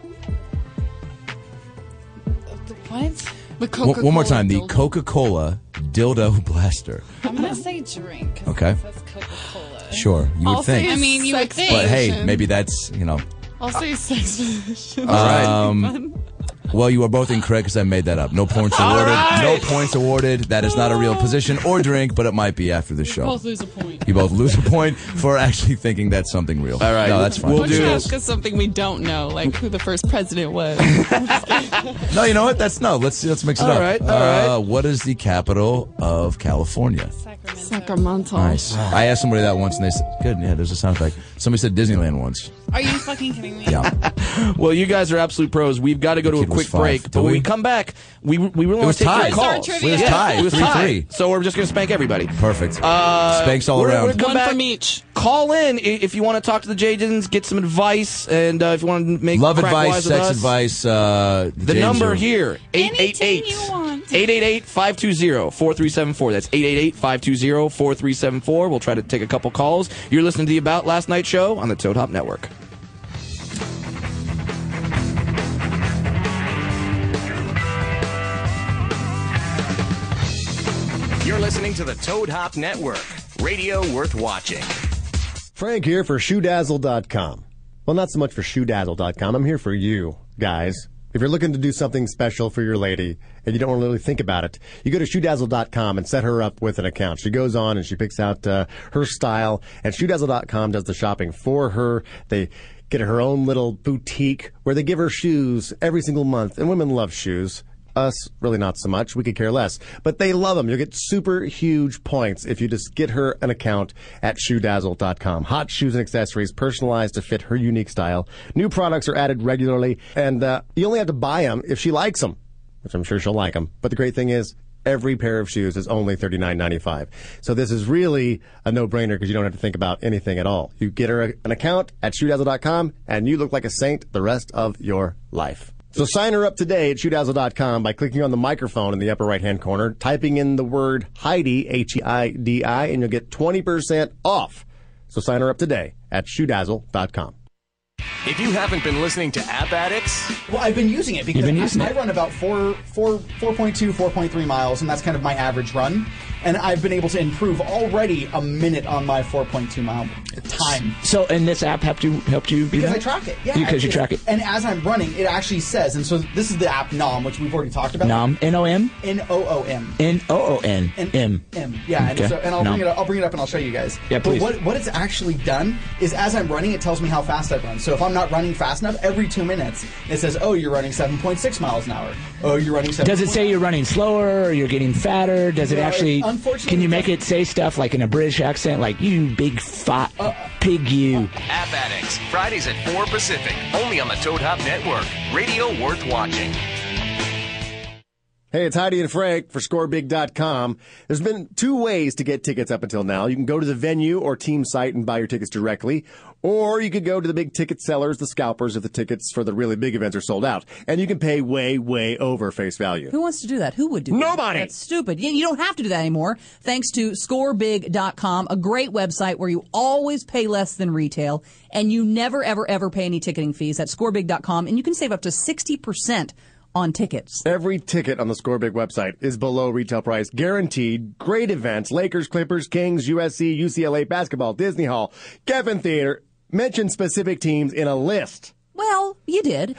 What? The One, one more time. The dildo. Coca-Cola dildo blaster. I'm gonna say drink. 'cause Okay. That's Coca-Cola. Sure, you would I'll say think. I mean, you would sex think. But hey, position. maybe that's, you know. I'll say sex position. All right. Um, well, you are both incorrect because I made that up. No points awarded. right. No points awarded. That is not a real position or drink, but it might be after the show. Both lose a point. You both lose a point for actually thinking that's something real. All right. No, that's fine. We'll Why do don't you this. ask us something we don't know, like who the first president was? No, you know what? That's no. Let's let's mix it All up. right, all uh, right. What is the capital of California? Sacramento. Sacramento. Nice. I asked somebody that once, and they said, "Good, yeah." There's a sound effect. Somebody said Disneyland once. Are you fucking kidding me? Yeah. Well, you guys are absolute pros. We've got to go to a kid was quick five. break. Did But when we? we come back, we we really want was to take tied. your calls. Start trivia. It was Yeah, tied. It was three tied. three. So we're just going to spank everybody. Perfect. Uh, Spanks all we're- around. we're gonna come One back. from each. Call in i- if you want to talk to the Jadens, get some advice, and uh, if you want to make Love crack advice, wise with sex us. advice. Uh, The James number are- here, eight eight eight, Anything you want. eight eight eight, five two zero, four three seven four. That's eight eight eight, five two zero, four three seven four. We'll try to take a couple calls. You're listening to the About Last Night show on the Toad Hop Network. You're listening to the Toad Hop Network, radio worth watching. Frank here for shoe dazzle dot com. Well, not so much for shoe dazzle dot com. I'm here for you, guys. If you're looking to do something special for your lady and you don't really think about it, you go to shoe dazzle dot com and set her up with an account. She goes on and she picks out uh, her style, and shoe dazzle dot com does the shopping for her. They get her own little boutique where they give her shoes every single month. And women love shoes. Us, really not so much. We could care less. But they love them. You'll get super huge points if you just get her an account at shoe dazzle dot com. Hot shoes and accessories personalized to fit her unique style. New products are added regularly, and uh, you only have to buy them if she likes them, which I'm sure she'll like them. But the great thing is, every pair of shoes is only thirty-nine ninety-five. So this is really a no-brainer because you don't have to think about anything at all. You get her a, an account at shoe dazzle dot com, and you look like a saint the rest of your life. So sign her up today at shoe dazzle dot com by clicking on the microphone in the upper right-hand corner, typing in the word Heidi, H E I D I, and you'll get twenty percent off. So sign her up today at shoe dazzle dot com. If you haven't been listening to App Addicts, well, I've been using it because been using I, it. I run about four, four, four point two, four point three miles, and that's kind of my average run. And I've been able to improve already a minute on my four point two mile time. So, and this app helped you helped you be Because that? I track it, yeah. Because you it- track it. And as I'm running, it actually says, and so this is the app Nom, which we've already talked about. Nom, N O M? N O O M. N O O N. And M. M. Yeah, Okay. and, so, and I'll Nom. bring it up. I'll bring it up and I'll show you guys. Yeah, please. But what what it's actually done is, as I'm running, it tells me how fast I've run. So if I'm not running fast enough, every two minutes it says, "Oh, you're running seven point six miles an hour." Oh, you're running seven. Does it say you're running slower or you're getting fatter? Does it No, actually? it- unfortunately, Can you it make it say stuff like in a British accent, like "you big fat Uh, pig, you"? App Addicts, Fridays at four Pacific, only on the Toad Hop Network. Radio worth watching. Hey, it's Heidi and Frank for score big dot com. There's been two ways to get tickets up until now. You can go to the venue or team site and buy your tickets directly, or you could go to the big ticket sellers, the scalpers, if the tickets for the really big events are sold out. And you can pay way, way over face value. Who wants to do that? Who would do that? Nobody! That's stupid. You, you don't have to do that anymore, thanks to score big dot com, a great website where you always pay less than retail, and you never, ever, ever pay any ticketing fees at score big dot com, and you can save up to sixty percent on tickets. Every ticket on the ScoreBig website is below retail price, guaranteed. Great events: Lakers, Clippers, Kings, U S C, U C L A basketball, Disney Hall, Kevin Theater. Mention specific teams in a list. Well, you did.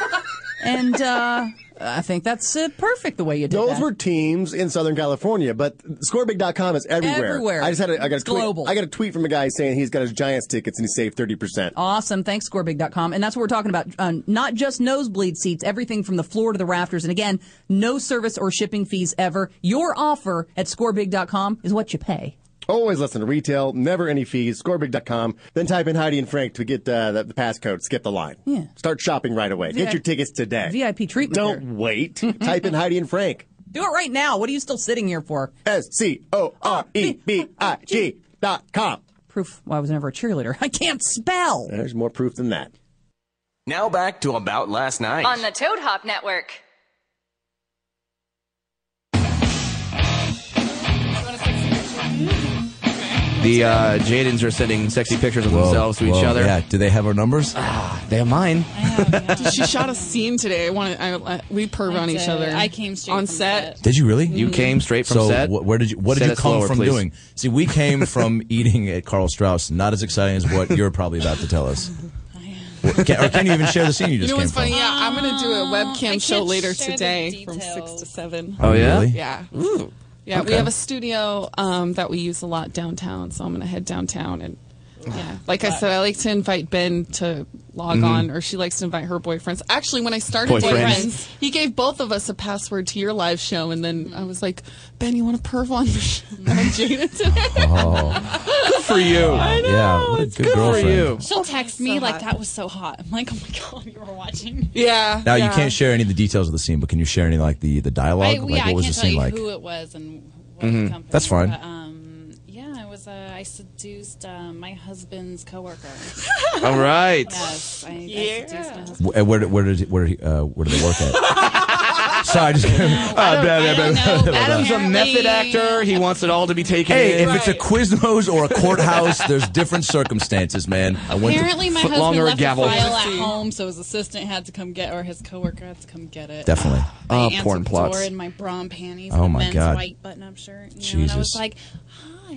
And uh, I think that's uh, perfect the way you did Those that. were teams in Southern California, but score big dot com is everywhere. Everywhere. I just had a, I got a It's tweet. global. I got a tweet from a guy saying he's got his Giants tickets and he saved thirty percent. Awesome. Thanks, score big dot com. And that's what we're talking about. Uh, not just nosebleed seats, everything from the floor to the rafters. And again, no service or shipping fees ever. Your offer at score big dot com is what you pay. Always listen to retail, never any fees, score big dot com. Then type in Heidi and Frank to get uh, the, the passcode. Skip the line. Yeah. Start shopping right away. V I- Get your tickets today. V I P treatment. Don't there. wait. Type in Heidi and Frank. Do it right now. What are you still sitting here for? S C O R E B I G dot com. Proof why I was never a cheerleader. I can't spell. There's more proof than that. Now back to About Last Night. On the Toad Hop Network. The uh, Jadens are sending sexy pictures of Whoa, themselves to each whoa, other. Yeah. Do they have our numbers? Ah, they have mine. She shot a scene today. I wanted. I, I, we perv I on each did. other. I came straight on from set. set. Did you really? You came straight from so set. wh- where did you what Say did you that come slower, from please. doing? See, we came from eating at Carl Strauss. Not as exciting as what you're probably about to tell us. What- can, or can you even share the scene you You just know came what's funny? from? Yeah, I'm gonna do a I webcam show can't later share the today from six details. to seven. Oh, yeah? Really? Yeah. Ooh. Yeah, we Okay. have a studio um, that we use a lot downtown, so I'm going to head downtown. And yeah, like I said, I like to invite Ben to log Mhm. on, or she likes to invite her boyfriends. Actually, when I started Boyfriends. Boyfriends, he gave both of us a password to your live show, and then I was like, Ben, you want to perv on the show? on Jada today? Oh, Good for you. I know. yeah. What a it's good Good for girlfriend. you. She'll text me So like hot. that was so hot. I'm like, oh my god, you were watching. Yeah. Now yeah. you can't share any of the details of the scene, but can you share any like the the dialogue? I, like yeah, what I was can't the tell scene you like? who it was and what Mhm. the company. That's fine. But, um, yeah, it was. Uh, I seduced uh, my husband's coworker. All right. Yes, I, Yeah. I seduced my husband. Wh- uh, Where did where did where did, uh, where did they work at? Sorry, I just. I don't, I don't know. Adam's a Apparently- method actor. He wants it all to be taken Hey, in. if it's a Quiznos or a courthouse, there's different circumstances, man. I went Apparently, to my foot husband long or a left gavel? a file at home, so his assistant had to come get, or his coworker had to come get it. definitely. I Oh, answered porn the plots. door in my bra and panties Oh and a my men's God. white button-up shirt. You know, and I was Jesus. like, "Hi,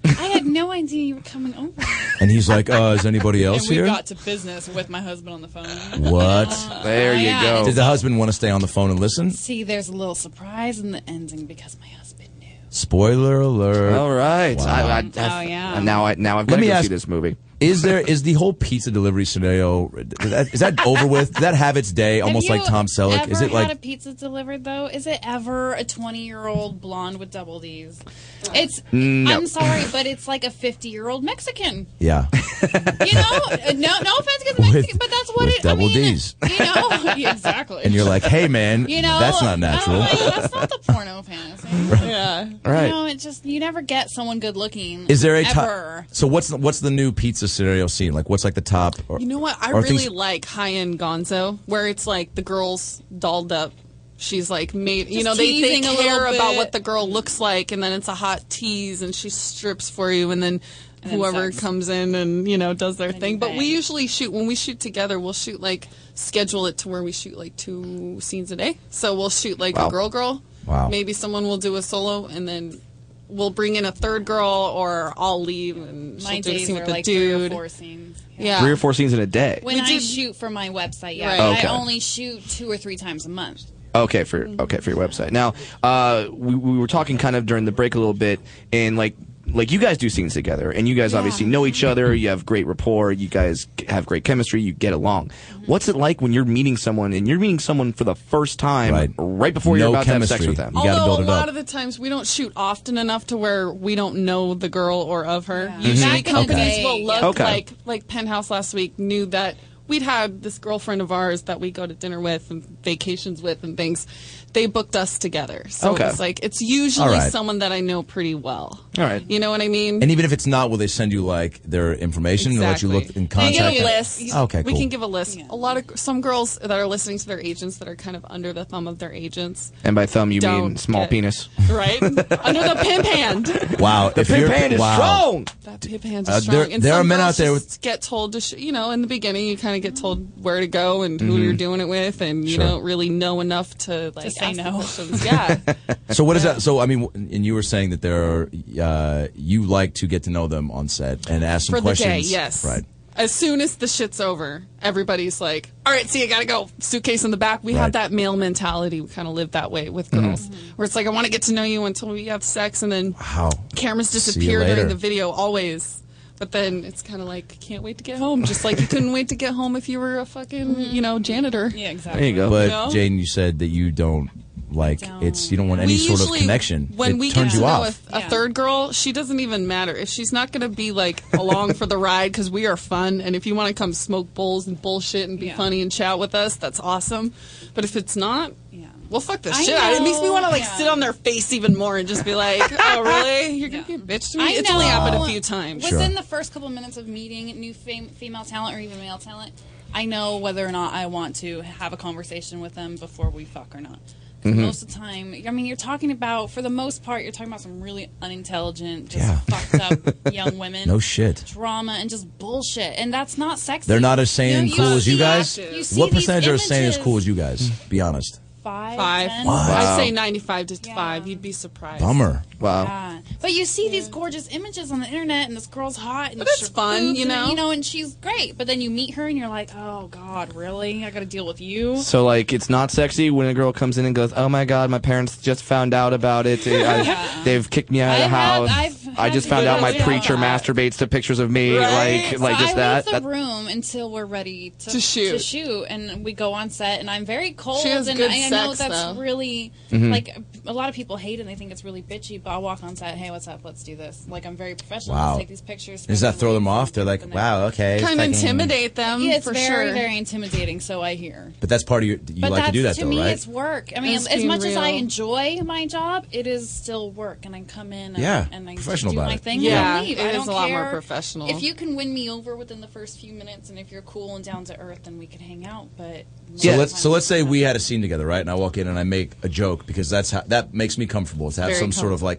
I had no idea you were coming over. And he's like, uh, is anybody else and we here? got to business with my husband on the phone. What? Uh, There you yeah. go. Did the husband want to stay on the phone and listen? See, there's a little surprise in the ending because my husband knew. Spoiler alert. All right. Wow. I, I, I, Oh, yeah. Now I now I've Let got to me go ask- see this movie. Is there is the whole pizza delivery scenario is that, is that over with? Did that have its day? Almost Have like you Tom Selleck. Ever Is it like had a pizza delivered though? Is it ever a twenty-year-old blonde with double D's? It's. No. I'm sorry, but it's like a fifty-year-old Mexican. yeah? You know, Uh, no, no offense against Mexican, but that's what with it. double I mean, D's. You know, yeah, exactly. And you're like, hey man, you know, that's not natural. I'm like, that's not the porno fantasy. Yeah. Right. You know, it just you never get someone good looking. Is there a ever? top? So what's the, what's the new pizza scenario scene like? What's like the top? Or, You know what? I or really things- like high-end Gonzo, where it's like the girl's dolled up. She's like made, you Just know, they, they teasing a care little about bit. what the girl looks like, and then it's a hot tease, and she strips for you, and then And then whoever sex. comes in and, you know, does their Then thing. you But we bang. usually shoot, when we shoot together, we'll shoot like, schedule it to where we shoot like two scenes a day. So we'll shoot like Wow. a girl-girl. Wow. Maybe someone will do a solo, and then we'll bring in a third girl, or I'll leave, and My she'll do a days scene are with the like three or dude. four scenes. Yeah. Three or four scenes in a day. When We I did- shoot for my website, yeah, Right. but Okay. I only shoot two or three times a month. Okay, for okay for your website. Now, uh, we, we were talking kind of during the break a little bit, and like like you guys do scenes together, and you guys obviously know each other. You have great rapport. You guys have great chemistry. You get along. What's it like when you're meeting someone and you're meeting someone for the first time, Right. right, before No you're about to have sex chemistry. with them? You gotta Although build a it lot up. of the times we don't shoot often enough to where we don't know the girl or of her. Yeah. Usually Back in the companies day, will look yeah. Okay. like like Penthouse last week knew that we'd had this girlfriend of ours that we go to dinner with and vacations with and things. They booked us together. So Okay. it's like it's usually All right. someone that I know pretty well. All right. You know what I mean? And even if it's not, will they send you like their information and let you look in They contact? give a list. Okay, We cool. can give a list. A lot of some girls that are listening to their agents that are kind of under the thumb of their agents. And by thumb, you mean Don't small get- penis. Right? Under the pimp hand. Wow, The if pimp you're hand is wow. strong. That pimp hand's Uh, strong. there- and there some are men girls out there just get told to, sh- you know, in the beginning, you kind of get told where to go and who you're doing it with, and you Sure. don't really know enough to like say ask the no. questions. Yeah. So what is that? So I mean, and you were saying that there are uh, you like to get to know them on set and ask some For the questions. day, yes. Right. As soon as the shit's over, everybody's like, all right, see, I gotta go. Suitcase in the back. We Right. have that male mentality. We kind of live that way with girls, where it's like, I want to get to know you until we have sex, and then Wow. cameras See you disappear later. during the video always. But then it's kind of like, can't wait to get home. Just like you couldn't wait to get home if you were a fucking, you know, janitor. Yeah, exactly. There you go. But No. Jaden, you said that you don't like Don't. it's you don't want any We sort of usually- connection. When it we turns get to you know off. a, a Yeah. third girl, she doesn't even matter. If she's not going to be like along for the ride because we are fun, and if you want to come smoke bowls and bullshit and be Yeah. funny and chat with us, that's awesome. But if it's not, Yeah. well, fuck this I shit. out. It makes me know. want to like Yeah. sit on their face even more and just be like, oh really? You're going to Yeah. be a bitch to me? I It's know. only happened a few times. Sure. Within the first couple of minutes of meeting new fam- female talent or even male talent, I know whether or not I want to have a conversation with them before we fuck or not. 'Cause Mm-hmm. Most of the time, I mean, you're talking about, for the most part, you're talking about some really unintelligent, just Yeah. fucked up young women. No shit. Drama and just bullshit. And that's not sexy. They're not as sane and You cool as you see- guys. you see What these percentage are as sane as images. cool as you guys? Be honest. Five, Five. ten? I'd say ninety-five to Yeah. five. You'd be surprised. Bummer. Wow. Yeah. But you see these gorgeous images on the internet, and this girl's hot, and But it's she fun, boobs, you and, know? you know, and she's great. But then you meet her, and you're like, oh God, really? I got to deal with you. So, like, it's not sexy when a girl comes in and goes, "Oh my God, my parents just found out about it. I, they've kicked me out of the I've had- house. I've I had just to found do out my that. preacher masturbates to pictures of me, Right. like, like so just I that." leave the That- room until we're ready to, To shoot. to shoot, and we go on set. And I'm very cold, She has and good I, I know sex, that's though. really Mm-hmm. like a lot of people hate it and they think it's really bitchy. But I'll walk on set, hey, what's up? Let's do this. Like I'm very professional. Wow. Let's take these pictures. Does that throw them off? They're like, wow, okay. Kind of fucking- intimidate them Yeah, it's for very, sure. very intimidating. So I hear. But that's part of your. You But like that's, to do that to though, me, right? it's work. I mean, It's as being much as I real. enjoy my job, it is still work, and I come in and, Yeah, and I professional do about my it. thing. Yeah, and I leave. it I is don't a lot more care. professional. If you can win me over within the first few minutes, and if you're cool and down to earth, then we can hang out. But So Yeah. let's so let's say we had a scene together, right? And I walk in and I make a joke because that's how that makes me comfortable. To have Very some sort of like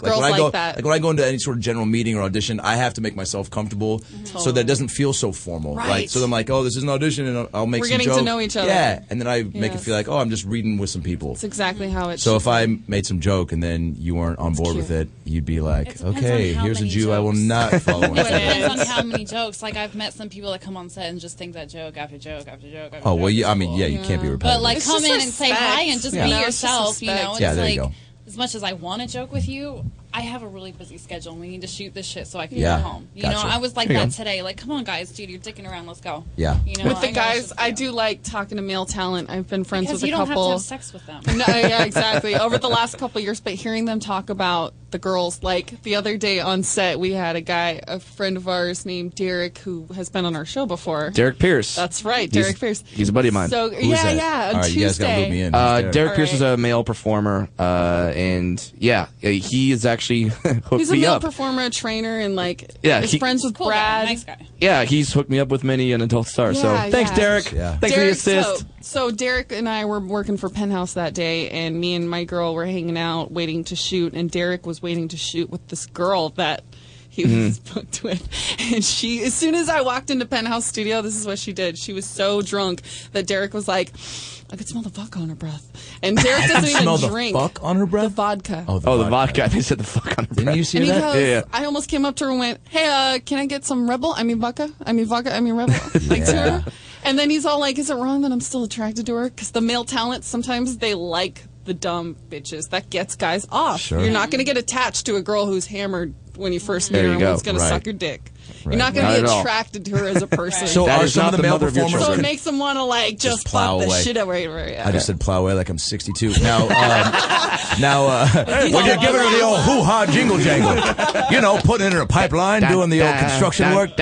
Girls when I like go, that. like when I go into any sort of general meeting or audition, I have to make myself comfortable Mm-hmm. so that it doesn't feel so formal. Right. Like, so I'm like, oh, this is an audition, and I'll, I'll make We're some getting to jokes. know each other. Yeah, and then I make it Yes. feel like, oh, I'm just reading with some people. That's exactly how it So should if I made some joke and then you weren't on board with it, you'd be like, It depends okay, on how here's a many Jew I will jokes. not follow. It depends on how many jokes. Like I've met some people that come on set and just think that joke after joke after joke. After Oh joke well, is yeah, I mean, cool. yeah, you can't be repetitive. But like It's come just in and say hi respect. and just Yeah. be No, it's just yourself, you know. respect. It's Yeah, there like you go. as much as I want to joke with you, I have a really busy schedule and we need to shoot this shit so I can Yeah. get home. You Gotcha. know, I was like There you that go. today. Like, come on guys, dude, you're dicking around, let's go. Yeah. You know, with I the know guys, it's just I you. do like talking to male talent. I've been friends Because with you a don't have to couple. have sex with them. No, yeah, exactly. Over the last couple of years, but hearing them talk about the girls, like the other day on set, we had a guy, a friend of ours named Derek, who has been on our show before. Derek Pierce. That's right, He's- Derek Pierce. He's a buddy of mine. So Who is yeah, that? yeah. On All right, you guys Tuesday, gotta loop me in. Uh, Derek. Derek Pierce All is a male performer, uh, and yeah, he is actually hooked he's a me male up. performer, trainer, and like Yeah, is he- friends with Cool guy, Brad. nice guy. Yeah, he's hooked me up with many an adult star. so Yeah, thanks, yeah. Derek. Yeah. Thanks Derek, for the assist. So, so Derek and I were working for Penthouse that day, and me and my girl were hanging out, waiting to shoot, and Derek was waiting to shoot with this girl that he was booked with. And she, as soon as I walked into Penthouse Studio, this is what she did. She was so drunk that Derek was like, I could smell the vodka on her breath. And Derek doesn't even smell the drink. fuck on her breath? The vodka. Oh, the Oh, the vodka. vodka. They said the fuck on her Didn't breath. you see And he that? goes, Yeah, yeah. I almost came up to her and went, hey, uh, can I get some Red Bull? I mean vodka? I mean vodka? I mean Red Bull? Like to Yeah. her. And then he's all like, is it wrong that I'm still attracted to her? Because the male talent, sometimes they like the dumb bitches. That gets guys off. Sure. You're not going to get attached to a girl who's hammered when you first meet There her you and go. who's going Right. to suck your dick. Right. You're not going Not to at be all. attracted to her as a person. So That are is some not of the the male mother of your performers? So children. it makes them want to like just, Just plow fuck the away. shit out of her. Yeah. I just said plow away like I'm sixty-two. Now, um, now, uh, when you're giving her the old hoo-ha jingle jangle, you know, putting it in her pipeline, doing the old construction work.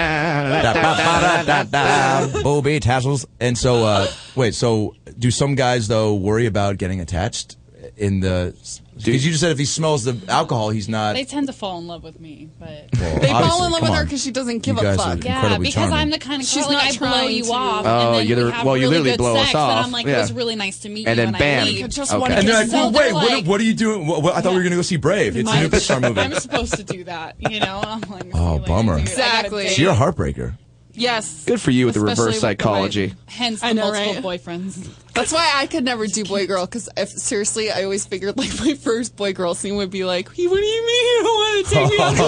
Da-ba-ba-da-da-da, booby tassels. And so, uh, wait, so do some guys, though, worry about getting attached in the... Because you just said if he smells the alcohol, he's not... They tend to fall in love with me, but Well, They fall obviously, in love come with her on. because she doesn't give You a guys fuck. are- yeah, incredibly because charming. I'm the kind of She's girl like not I blow trying you to- off, Oh, and then you we literally- have well, you really literally good blow us sex, off. But I'm like, Yeah. it was really nice to meet And you, then and bam. I leave. Just Okay. wanna And kiss they're like, So well, they're wait, what, like- what are you doing? What, what, I thought we were going to go see Brave. It's a new Pixar movie. I'm supposed to do that, you know? I'm like, Oh, see you later, bummer. dude. I gotta Exactly. date. So you're a heartbreaker. Yes. Good for you with the Especially reverse with the psychology. wife. Hence the I know, multiple right? boyfriends. That's why I could never do boy girl because seriously, I always figured like my first boy girl scene would be like, "What do you mean you don't want to take me out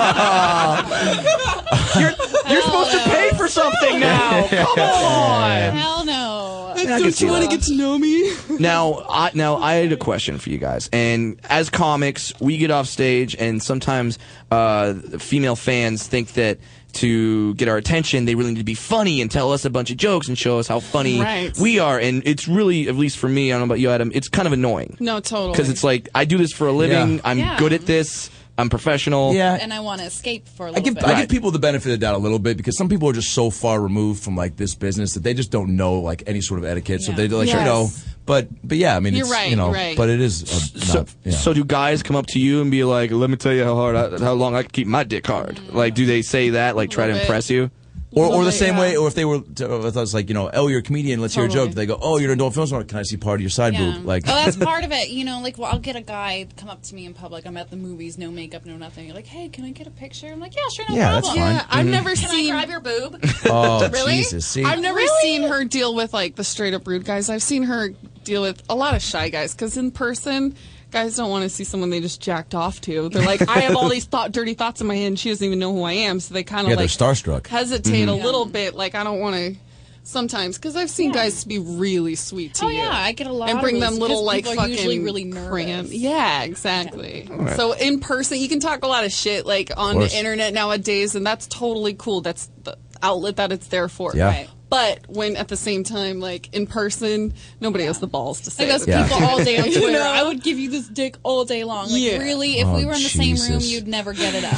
to You're, you're supposed to pay for something now. Come on. Hell no. I can Don't see you want to that. get to know me?" Now, I, now I had a question for you guys. And as comics, we get off stage, and sometimes uh, female fans think that to get our attention, they really need to be funny and tell us a bunch of jokes and show us how funny Right. we are. And it's really, at least for me, I don't know about you, Adam, it's kind of annoying. No, totally. Because it's like, I do this for a living. Yeah. I'm Yeah. good at this. I'm professional. Yeah. And I want to escape for a I little give bit. I give people the benefit of the doubt a little bit because some people are just so far removed from like this business that they just don't know like any sort of etiquette. So Yeah. they're like, Yes. you know, but but yeah, I mean, You're it's, right, you know, you're right. but it is. A, So, not, yeah. so do guys come up to you and be like, "Let me tell you how hard, I, how long I can keep my dick hard"? Like, do they say that, like, try to Little bit. impress you? Or, or the Little same bit, way, yeah. or if they were, to, if I was like, you know, oh, you're a comedian, let's hear a Totally. joke. They go, oh, you're an adult film star. Can I see part of your side Yeah. boob? Like, oh, that's part of it. You know, like, well, I'll get a guy come up to me in public. I'm at the movies, no makeup, no nothing. You're like, hey, can I get a picture? I'm like, yeah, sure, no Yeah, that's problem. fine. Yeah, I've never Can seen. I grab your boob? oh, Really? Jesus. See, I've never Really? seen her deal with like the straight up rude guys. I've seen her deal with a lot of shy guys because in person, guys don't want to see someone they just jacked off to. They're like, I have all these thought, dirty thoughts in my head, and she doesn't even know who I am. So they kind of yeah, like they're starstruck. hesitate Mm-hmm. a little bit. Like I don't want to. Sometimes, because I've seen guys be really sweet to Oh, you. yeah, I get a lot and of bring those, them little 'cause like people are fucking usually really nervous. cram- Yeah, exactly. So in person, you can talk a lot of shit like on course. the internet nowadays, and that's totally cool. That's the outlet that it's there for. Yeah. Right. But when at the same time, like in person, nobody has the balls to say Like those that. Yeah. people all day on You Twitter. know? I would give you this dick all day long. Like Yeah. really, if Oh, we were in the same room, Jesus. you'd never get it up.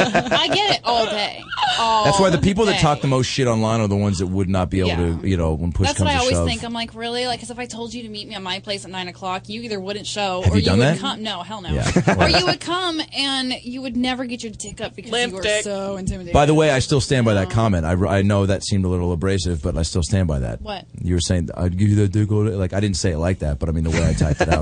I get it all day. All That's why the people that day. talk the most shit online are the ones that would not be able Yeah. to, you know, when push That's comes what I to always shove. think. I'm like, really? Like, because if I told you to meet me at my place at nine o'clock, you either wouldn't show, Have or you done would that? come. No, hell no. Yeah. or you would come and you would never get your dick up because Limp you were dick. so intimidated. By the way, I still stand by that comment. I, I know that seemed a little abrasive, with, but I still stand by that. What? You were saying, I'd give you the dick all day. Like, I didn't say it like that, but I mean the way I typed it out.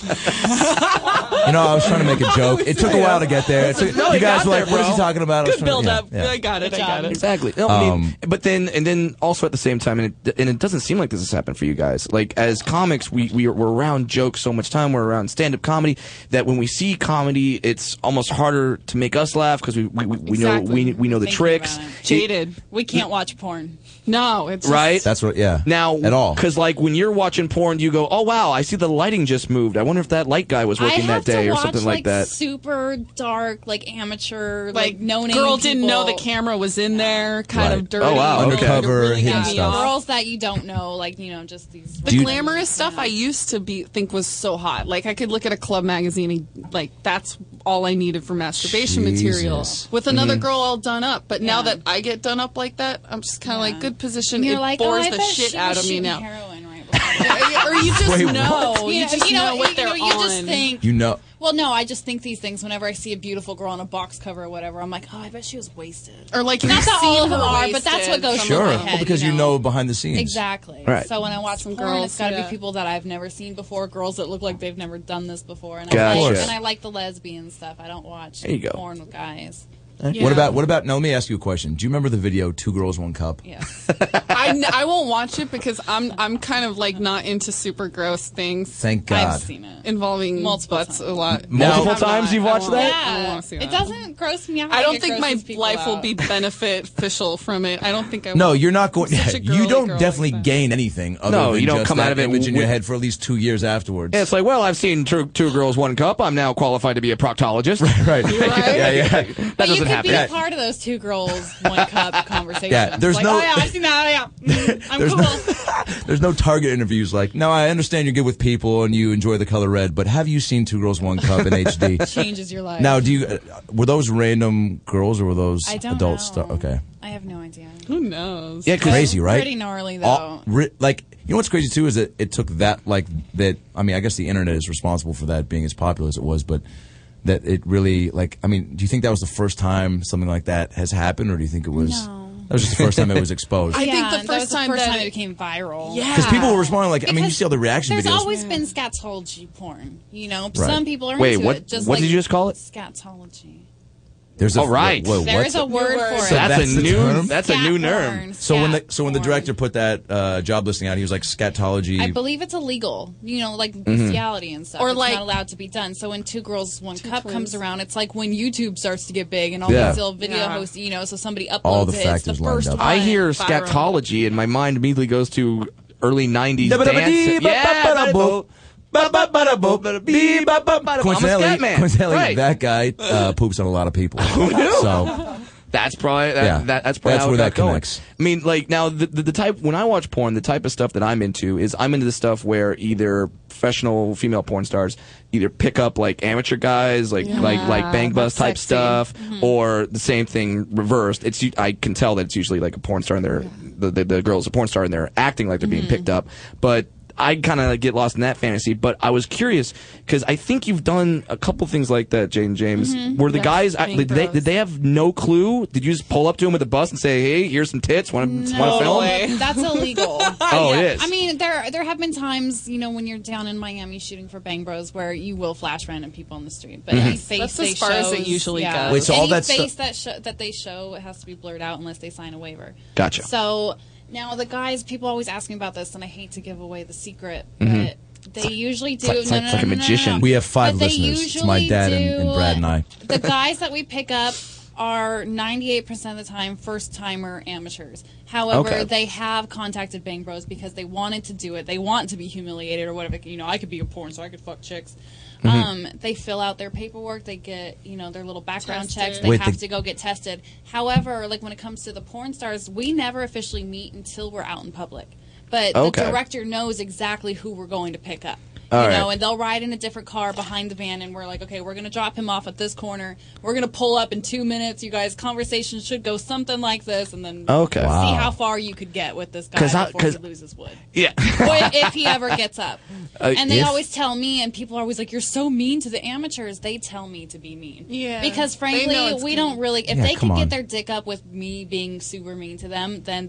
You know, I was trying to make a joke. It took a while to get there. It took, No, you you guys got were like, there, what is he bro. talking about? I was Good trying to- build yeah, up. yeah. I got it. I got it. Exactly. No, I mean, Um, but then and then also at the same time, and it, and it doesn't seem like this has happened for you guys. Like as comics, we we are, we're around jokes so much time. We're around stand-up comedy that when we see comedy, it's almost harder to make us laugh because we we, we, we know Exactly. we we know the Thinking tricks. about it. Jaded. We can't watch porn. No, it's just- Right? That's what, yeah. Now, At all. because like when you're watching porn, you go, "Oh wow, I see the lighting just moved. I wonder if that light guy was working I have that day to or watch, something like that." Super dark, like amateur, like, like no name girl didn't know the people. camera was in there, kind Right. of dirty. Oh, wow, okay. Undercover, Really hidden got me stuff. off. Girls that you don't know, like you know, just these. The Do you- glamorous stuff I used to be think was so hot. Like I could look at a club magazine and like that's all I needed for masturbation material. Jesus. With another Mm-hmm. girl all done up. But now Yeah. that I get done up like that, I'm just kind of Yeah. like good position. And you're it like, bores oh, I the bet shit she out was of me shooting now. heroin right before. Or you just Wait, know. what? You Yeah, just you know, know what you, they're know, you on. just think. You know. Well, no, I just think these things whenever I see a beautiful girl on a box cover or whatever. I'm like, oh, I bet she was wasted. Or like Not you've that all seen of them her are, but that's what wasted. goes Some through of my Sure. them. head. Well, because you know behind the scenes. Exactly. Right. So when I watch some porn, girls it's got to do be that. people that I've never seen before, girls that look like they've never done this before, and Gotcha. I like Of and I like the lesbian stuff. I don't watch There you go. porn with guys. Yeah. What about, what about, now let me ask you a question. Do you remember the video, Two Girls, One Cup? Yes. I, n- I won't watch it because I'm I'm kind of like not into super gross things Thank God. I've seen it. involving Multiple butts times. a lot. Multiple I'm times not- you've I watched won't- that? I don't Yeah. wanna see It that. doesn't gross me out. I like don't it think my grosses people life will out. be beneficial from it. I don't think I. No, will. you're not going. I'm such a You girly don't girl definitely like that. gain anything. Other No, than you don't just come that out of it image in your with- head for at least two years afterwards. Yeah, it's like, well, I've seen two, two girls, one cup. I'm now qualified to be a proctologist. right. Right? Yeah, yeah. That But you doesn't could happen. be a part of those two girls, one cup conversation. Yeah, there's like, no- Oh yeah, I've seen that. Oh, yeah, Mm, I'm There's cool. no, there's no Target interviews like, no, I understand you're good with people and you enjoy the color red, but have you seen Two Girls, One Cup in H D? Changes your life. Now, do you, uh, were those random girls or were those I don't adult know. stuff? Okay. I have no idea. Who knows? Yeah, 'cause- Crazy, right? Pretty gnarly though. All- ri- like, you know what's crazy too is that it took that, like, that, I mean, I guess the internet is responsible for that being as popular as it was, but that it really, like, I mean, do you think that was the first time something like that has happened, or do you think it was, No. that was just the first time it was exposed? I think Yeah, the that first was the time first that time it- it became viral. Yeah. Because people were responding like, I mean, you Because see all the reaction There's videos. always been scatology porn. You know, Right. some people are Wait, into what- it. Just what like did you just call it? Scatology. There's a, Oh, right. whoa, whoa, There's what's a word word. for So it. So that's, that's a the new. term? That's a Scat new porn, term. So when the scat so when the porn. director put that uh, job listing out, he was like scatology. I believe it's illegal. You know, like Mm-hmm. bestiality and stuff. Or it's like- not allowed to be done. So when Two Girls, One Cup twins. comes around, it's like when YouTube starts to get big and all Yeah. these little video Yeah. hosts, you know, so somebody uploads All the it. It's the factors lined first up. one. I hear Viral. scatology, and my mind immediately goes to early nineties dance. Yeah, Coincidentally, Scatman. coincidentally Right. that guy uh, poops on a lot of people. So That's probably that, Yeah. that, that's probably That's how where it that got going. connects. I mean, like now the, the the type when I watch porn, the type of stuff that I'm into is I'm into the stuff where either professional female porn stars either pick up like amateur guys, like like like bang bus that's type sexy. stuff, or the same thing reversed. It's u- I can tell that it's usually like a porn star and they're the, the the girl's a porn star and they're acting like they're being picked up, but. I kind of get lost in that fantasy, but I was curious because I think you've done a couple things like that, Jane James. Were the Yes, guys bang did they, bros. did they have no clue? Did you just pull up to him with a bus and say, "Hey, here's some tits. Want to No, film?" way. that's illegal. Oh, it is. I mean, there there have been times, you know, when you're down in Miami shooting for Bang Bros, where you will flash random people on the street, but any face That's they as far as it shows- usually yeah. goes. Wait, so all any that stu- face that show, that they show it has to be blurred out unless they sign a waiver. Gotcha. So now the guys, people always ask me about this, and I hate to give away the secret, Mm-hmm. but. They usually do. like- it's no, like- no, it's like a no, no, no, magician. no. we have five But they listeners. It's my usually dad and, and do- Brad and I. The guys that we pick up are ninety-eight percent of the time first timer amateurs. However, Okay. they have contacted Bang Bros because they wanted to do it. They want to be humiliated or whatever. You know, I could be a porn, so I could fuck chicks. Mm-hmm. Um, they fill out their paperwork. They get, you know, their little background Tested. checks. They Wait, have the- to go get tested. However, like when it comes to the porn stars, we never officially meet until we're out in public. But Okay. the director knows exactly who we're going to pick up. All you right. know, and they'll ride in a different car behind the van, and we're like, okay, we're going to drop him off at this corner. We're going to pull up in two minutes. You guys, conversation should go something like this, and then Okay. see Wow. how far you could get with this guy 'Cause I- before 'cause- he loses wood. Yeah. Or if he ever gets up. Uh, and they if- always tell me, and people are always like, you're so mean to the amateurs. They tell me to be mean. Yeah. Because They know frankly, it's we coming. don't really, if Yeah, they come could on. get their dick up with me being super mean to them, then they've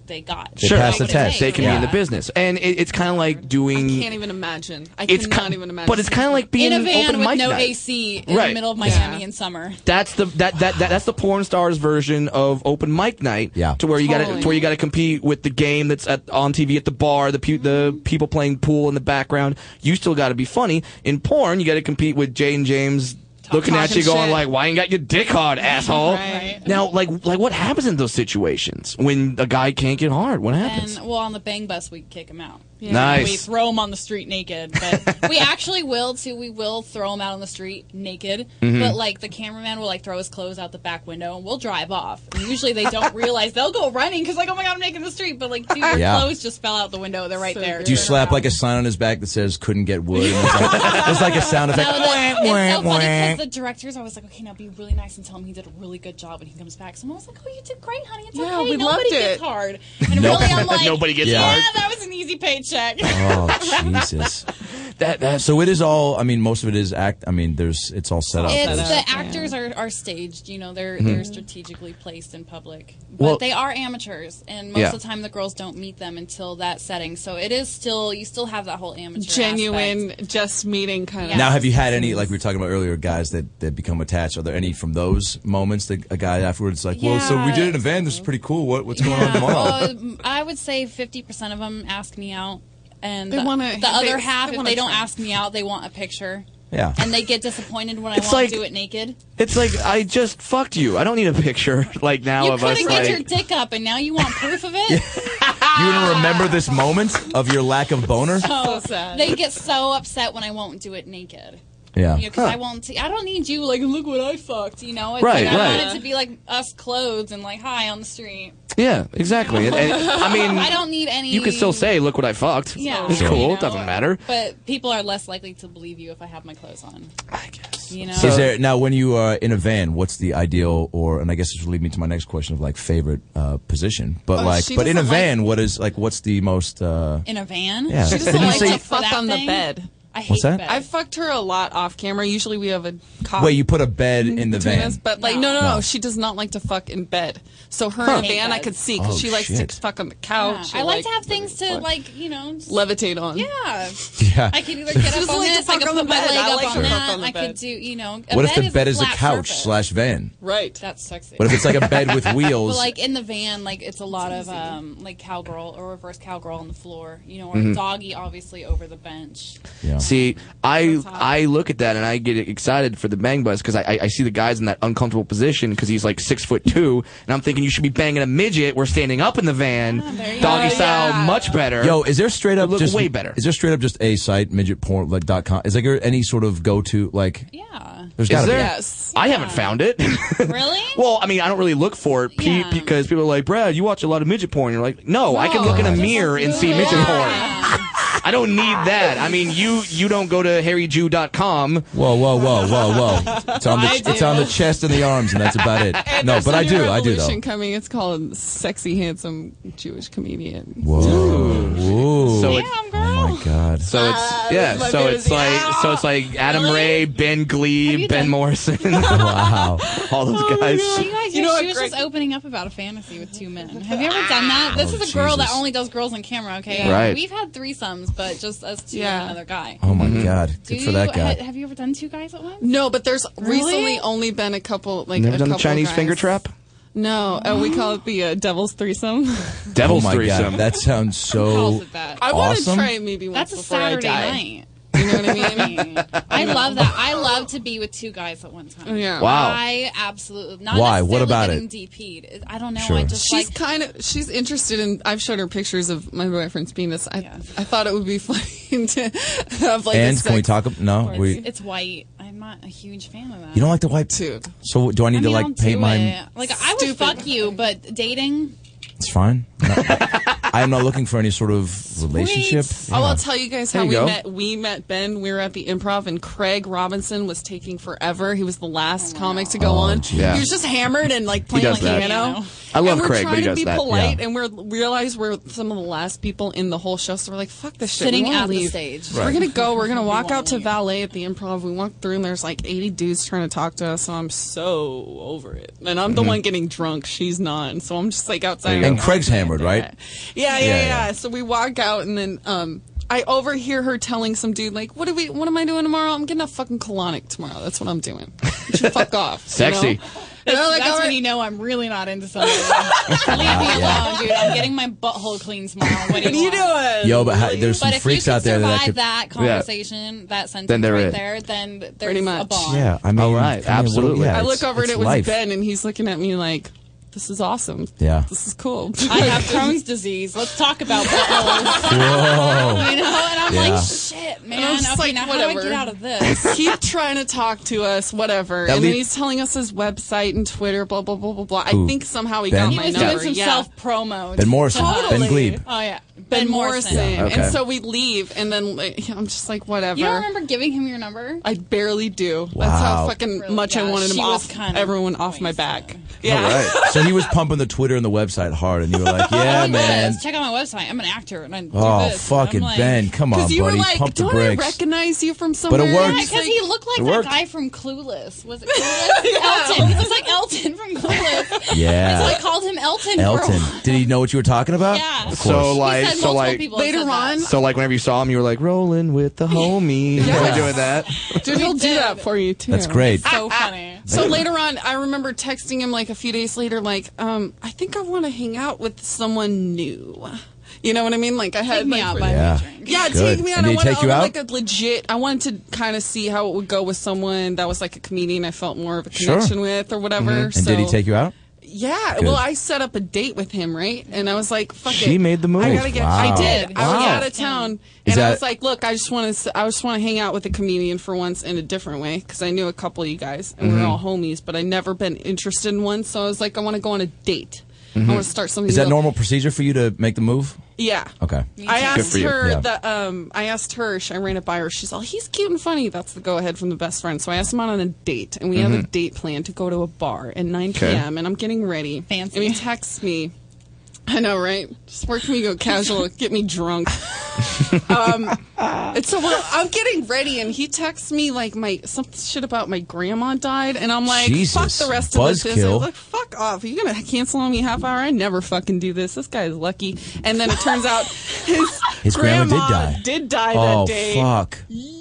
they got. They Sure, passed the test. They can Yeah. be in the business, and it, it's kind of like doing. I can't even imagine. I It's cannot ki- even imagine. but it's kind of like being in a van open with mic no night. A C in Right. the middle of Miami in summer. That's the that, that that that's the porn stars version of open mic night. Yeah. To where you got to Totally. to where you got to compete with the game that's at, on T V at the bar, the pe- the people playing pool in the background. You still got to be funny. In porn, you got to compete with Jay and James. Looking at you, talking going shit. like, "Why ain't got your dick hard, asshole?" Right. Now, like, like what happens in those situations when a guy can't get hard? What happens? And well, on the bang bus, we kick him out. Yeah. Nice. We throw him on the street naked, but we actually will too. We will throw him out on the street naked, Mm-hmm. but like the cameraman will like throw his clothes out the back window, and we'll drive off. And usually they don't realize they'll go running because like, oh my god, I'm naked in the street. But like, dude, your Yeah. clothes just fell out the window. They're right So there. good. Do you Turn slap around. like a sign on his back that says "couldn't get wood"? And it's, like, it's like a sound effect. No, the, it's so Wah, wah, funny wah. because the directors always like, okay, now be really nice and tell him he did a really good job when he comes back. Someone was like, oh, you did great, honey. It's Yeah, okay. we Nobody loved gets it. hard. And really, I'm like, Nobody gets yeah, hard. that was an easy paycheck. Oh Jesus! That that's So it is all. I mean, most of it is act. I mean, there's. It's all set up. It's Set the up, yeah. actors are, are staged, you know, they're Mm-hmm. they're strategically placed in public. But Well- they are amateurs, and most Yeah. of the time the girls don't meet them until that setting. So it is still you still have that whole amateur genuine, aspect. just meeting kind of. Yeah. Now, have you had any, like we were talking about earlier, guys that, that become attached? Are there any from those moments that a guy afterwards is like, well, so we Yeah. did it in a van. This is pretty cool. What, what's going on Yeah, tomorrow? well, I would say fifty percent of them ask me out, and They the, wanna- the they- other they half, if wanna they don't try. ask me out, they want a picture. Yeah. And they get disappointed when I It's won't like- do it naked. it's like I just fucked you. I don't need a picture like now You of us couldn't get like. your dick up, and now you want proof of it? You even remember this moment of your lack of boner? So sad. They get so upset when I won't do it naked. Yeah. You know, because I won't. T- I don't need you. Like, look what I fucked. You know, it's Right, like, I right. want it to be like us clothes and like hi on the street. Yeah, exactly. And, and, I mean, I don't need any. you can still say, "Look what I fucked." Yeah, it's you cool. know, It doesn't matter. But people are less likely to believe you if I have my clothes on. I guess. You know. Is there now when you are in a van? What's the ideal, or and I guess this will lead me to my next question of like favorite uh, position. But Oh, like, she but in a doesn't like- van, what is like? What's the most? Uh, in a van. Yeah. She Did doesn't you like say- to fuck that on the thing? bed. I hate What's that? bed. I fucked her a lot off camera. Usually we have a cop. wait, you put a bed in the between van? us, but like No. no, no, no, No. she does not like to fuck in bed. So her Huh. in a van, I Hate could beds. see because Oh, she likes shit. to fuck on the Yeah. couch. I or, like to have things to fuck- like you know. just- levitate on. Yeah. Yeah. I could either get Just up on like to this, I fuck could on put the my bed. leg I up like on to fuck that. on the I could bed. do, you know. A What if bed the is bed a is a flat couch surface. slash van? Right. That's sexy. What if it's like a bed with But wheels? like in the van, like it's a lot of um, like cowgirl or reverse cowgirl on the floor, you know, or Mm-hmm. doggy obviously over the bench. Yeah. See, I That's hot. I look at that and I get excited for the bang bus because I, I I see the guys in that uncomfortable position because he's like six foot two and I'm thinking you should be banging a midget. We're standing up in the van, there you doggy go. style, Yeah. much better. Yo, is there straight up Look just way better. Is there straight up just a site midget porn like dot com? Is there any sort of go to like? Yeah. There's Is gotta there? be. Yes. I haven't found it. Really? Well, I mean, I don't really look for it pe- Yeah. because people are like, Brad, you watch a lot of midget porn. You're like, no, I can look in a just mirror and see do midget it. porn. Yeah. I don't need that. I mean, you you don't go to harry jew dot com. Whoa, whoa, whoa, whoa, whoa! It's on the I it's on the chest and the arms, and that's about it. And No, there's but a I new do, I do though. revolution coming. It's called Sexy Handsome Jewish Comedian. Whoa, whoa! So it's Damn, girl. Oh my god! so it's yeah. my So it's fantasy. like so it's like Adam Really? Ray, Ben Have Glebe, you Ben done- Morrison, Wow! all those guys. You guys, You know what, she was Greg- just opening up about a fantasy with two men. Have you ever done that? This Oh, is a girl that Jesus. only does girls on camera. Okay, Right. We've had threesomes, but just us two Yeah. and another guy. Oh my god! Do Good for you, that guy. ha- have you ever done two guys at once? No, but there's Really? recently only been a couple like Never a done the couple Chinese guys. finger trap? No, uh, we call it the uh, Devil's Threesome. Devil's oh my threesome. god! That sounds so. Calls it that. I want to Awesome. try it maybe once That's a before Saturday I die. night. You know what I I mean? mean, I love that. I love to be with two guys at one time. Yeah. Wow. I absolutely not. Why? What necessarily about getting it? D P'd. I don't know. Sure. I just She's like. kind of she's interested in. I've showed her pictures of my boyfriend's penis. I Yeah. I thought it would be funny to have like. and a can we sex- talk? No, It's, we. it's white. I'm not a huge fan of that. You don't like the white. Dude. So do I need I to mean, like I'll paint do my? it. Like I would Stupid. fuck you, but dating. It's fine. No, I, I am not looking for any sort of relationship. Oh, Yeah. I'll tell you guys There how you we go. met. We met Ben. We were at the Improv, and Craig Robinson was taking forever. He was the last comic to go Oh, on. geez. Yeah. He was just hammered and like playing does like that. piano. I love and we're Craig, trying but he to does be that. polite, Yeah. and we're realize we're some of the last people in the whole show. So we're like, "Fuck this shit." Sitting we wanna at the leave. stage. We're Right. gonna go. We're gonna walk out to Valet at the Improv. We walk through, and there's like eighty dudes trying to talk to us. So I'm so over it, and I'm the Mhm. one getting drunk. She's not, and so I'm just like outside. And Craig's hammered, right? Yeah, yeah, Yeah, yeah, yeah. So we walk out, and then um, I overhear her telling some dude, like, "What do we? What am I doing tomorrow? I'm getting a fucking colonic tomorrow. That's what I'm doing. You should fuck off." you Sexy. know? And I'm like, That's "All when right." you know I'm really not into something. Leave me alone, dude. I'm getting my butthole clean tomorrow. What do you, you doing? Yo, but how, there's some But if freaks you out could there survive that could. that conversation, that sentence Then they're right it. there, then there's Pretty a much. bond. Yeah, I mean, All right, I mean, what- absolutely. yeah, I look it's- over and it's it was life. Ben, and he's looking at me like, "This is awesome. Yeah. This is cool." I have Crohn's disease. Let's talk about buttholes. Whoa. You know, and I'm Yeah. like, shit, man. And I'm just Okay, like, now how do I whatever. get out of this? Keep trying to talk to us, whatever. At and then lea- he's telling us his website and Twitter, blah blah blah blah blah. Who? I think somehow he Ben? got He my was number. doing some yeah. self promo. Ben Morrison. Totally. Ben Glebe. Oh yeah, Ben Morrison. Yeah, okay. And so we leave, and then like, I'm just like, whatever. You don't remember giving him your number? I barely do. That's how Wow. fucking Really? much I Yeah, wanted him she was off, kinda everyone off my back. All Yeah. right. So he was pumping the Twitter and the website hard, and you were like, "Yeah, Like man." this. Check out my website. I'm an actor, and I do Oh, this. fucking I'm like, Ben, come on, Because you buddy, were like, pump the don't brakes. I recognize you from somewhere? But it worked. Yeah, It's because like- he looked like It that worked. guy from Clueless. Was it Clueless? Elton. He looks like Elton from Clueless. Yeah. So I called him Elton. Elton. For a while. Did he know what you were talking about? Yeah. Of course. So He like, said so multiple like, people have Later said that. on, so like, whenever you saw him, you were like, "Rolling with the homies." Yeah. Like doing that. Dude, he'll do did. that for you too. That's great. So funny. So later on, I remember texting him like a few days later, like, um, I think I want to hang out with someone new. You know what I mean? Like I had Take me like, out by Yeah. my drink. Yeah, Good. take me out. And I did he wanted, take you I out? wanted, like a legit. I wanted to kind of see how it would go with someone that was like a comedian. I felt more of a Sure. connection with, or whatever. And So, did he take you out? Yeah. Good. Well, I set up a date with him, right? And I was like, "Fuck it." She made the move. I gotta get. Wow. I did. I was Wow. out of town, Is and I that- was like, "Look, I just want to. I just want to hang out with a comedian for once in a different way because I knew a couple of you guys and Mm-hmm. we're all homies, but I never been interested in one. So I was like, I want to go on a date. I want to start something. Mm-hmm. Is that new. normal procedure for you to make the move? Yeah. Okay. I asked for you. her Yeah. that um I asked her, sh- I ran it by her, she's all, "He's cute and funny." That's the go ahead from the best friend. So I asked him out on a date, and we have a date plan to go to a bar at nine p.m. and I'm getting ready. Fancy. And he texts me. I know, right? Just work me go casual, get me drunk. um, and so we're, I'm getting ready, and he texts me like my some shit about my grandma died, and I'm like, Jesus. fuck the rest of this. Buzzkill. I'm like, fuck off. Are you gonna cancel on me half hour? I never fucking do this. This guy is lucky. And then it turns out his His grandma did die. did die Oh that day. fuck!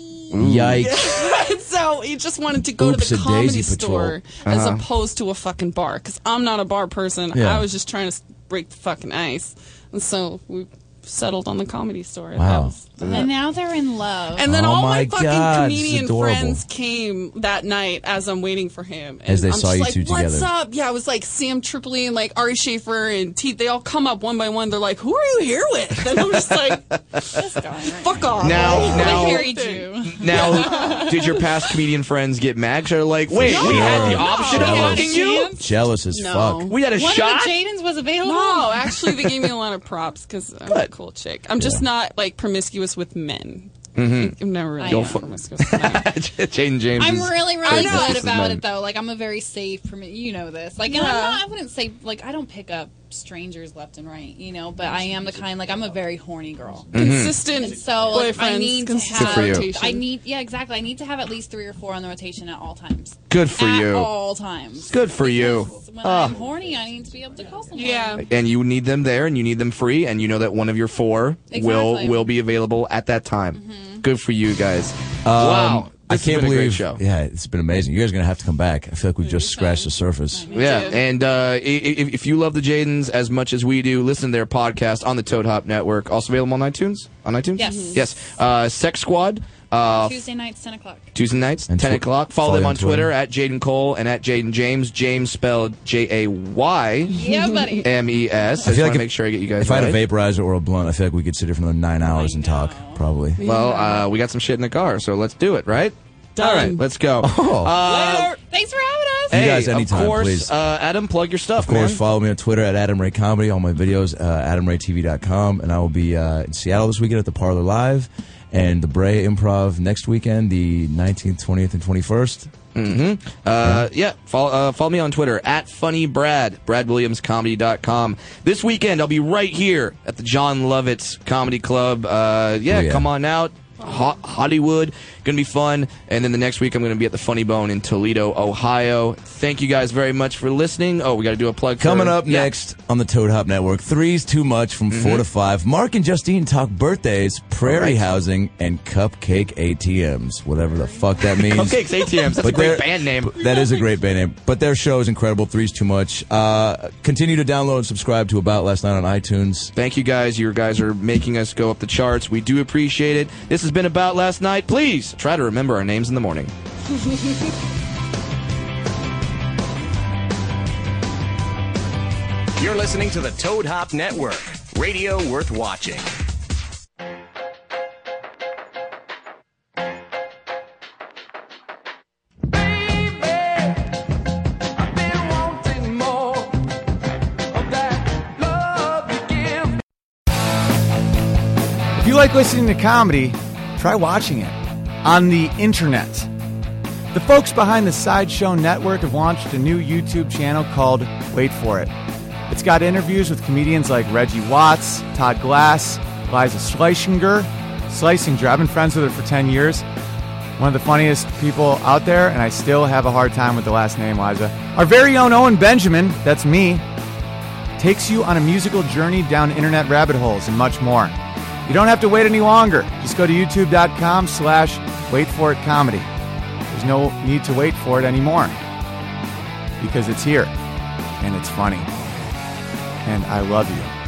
Yikes! And so he just wanted to go Oops, to a the comedy daisy patrol. store as opposed to a fucking bar because I'm not a bar person. Yeah. I was just trying to break the fucking ice, and so we settled on the comedy store. That Wow. was- And now they're in love. and then Oh all my my fucking God, this is comedian adorable. friends came that night as I'm waiting for him. And As they I'm saw just you like, two "What's together." up?" Yeah, it was like Sam Tripoli and like Ari Schaefer and T. They all come up one by one. They're like, "Who are you here with?" And I'm just like, "Fuck off." Now, Like, now, I married you. now, did your past comedian friends get mad? They're like, "Wait, we had the No. option of Jealous. fucking you. Jealous as No. fuck. We had a One shot." of the Jadens was available. No, actually, they gave me a lot of props because I'm a Good. cool chick. I'm just Yeah. not like promiscuous with men. Mm-hmm. I'm never really Go been for- promiscuous with men. Jaden James. I'm is- really, really is good just about men. it though. Like I'm a very safe, permi- you know this. Like and I'm Yeah. not, I wouldn't say like I don't pick up strangers left and right, you know. But I am the kind like I'm a very horny girl. Consistent And so like, I boyfriends, need to consistent have. for you. rotation. I need yeah exactly. I need to have at least three or four on the rotation at all times. Good for at you. all times. Good for you. Because When Ah. I'm horny, I need to be able to call someone. Yeah. And you need them there, and you need them free, and you know that one of your four will Exactly. will be available at that time. Good for you guys. Um, wow, I This has can't been a great believe. show. Yeah, it's been amazing. You guys are gonna have to come back. I feel like we've just scratched the surface. Yeah, and uh, i- i- if you love the Jadens as much as we do, listen to their podcast on the Toad Hop Network. Also available on iTunes. On iTunes. Yes. Yes. Uh, Sex Squad. Uh, Tuesday nights, ten o'clock. Tuesday nights, And ten tw- o'clock. Follow, follow them them on on Twitter. Twitter at Jaden Cole and at Jaden James. James spelled J A Y Yeah, buddy. M E S. I I feel just like want to if- make sure I get you guys If I right. had a vaporizer or a blunt, I feel like we could sit here for another nine hours and talk. Probably. Well, uh, we got some shit in the car, so let's do it, right? Done. All right, let's go. Oh. Uh, Thanks for having us. Hey, guys anytime, of course, please. Uh, Adam, plug your stuff, Of course, man. follow me on Twitter at Adam Ray Comedy. All my videos, uh, adam ray t v dot com. And I will be uh, in Seattle this weekend at the Parlor Live and the Brea Improv next weekend, the nineteenth, twentieth, and twenty-first. Mm-hmm. Uh, yeah, follow, uh, follow me on Twitter, at FunnyBrad, brad williams comedy dot com. This weekend, I'll be right here at the John Lovitz Comedy Club. Uh, yeah, Oh, yeah. come on out. Ho- Hollywood, gonna be fun. And then the next week, I'm gonna be at the Funny Bone in Toledo, Ohio. Thank you guys very much for listening. Oh, we gotta do a plug. Coming for, up yeah. next on the Toad Hop Network, Three's Too Much from Mm-hmm. four to five. Mark and Justine talk birthdays, prairie All right. housing, and cupcake A T Ms, whatever the fuck that means. Cupcakes A T Ms. That's But a great they're- band name. That is a great band name. But their show is incredible. Three's Too Much. Uh, continue to download and subscribe to About Last Night on iTunes. Thank you guys. You guys are making us go up the charts. We do appreciate it. This has been About Last Night. Please try to remember our names in the morning. You're listening to the Toad Hop Network, radio worth watching. If you like listening to comedy, try watching it on the internet. The folks behind the Sideshow Network have launched a new YouTube channel called Wait For It. It's got interviews with comedians like Reggie Watts, Todd Glass, Liza Schlesinger. Schlesinger, I've been friends with her for ten years. One of the funniest people out there, and I still have a hard time with the last name, Liza. Our very own Owen Benjamin, that's me, takes you on a musical journey down internet rabbit holes and much more. You don't have to wait any longer. Just go to youtube.com slash wait for it comedy. There's no need to wait for it anymore because it's here and it's funny. And I love you.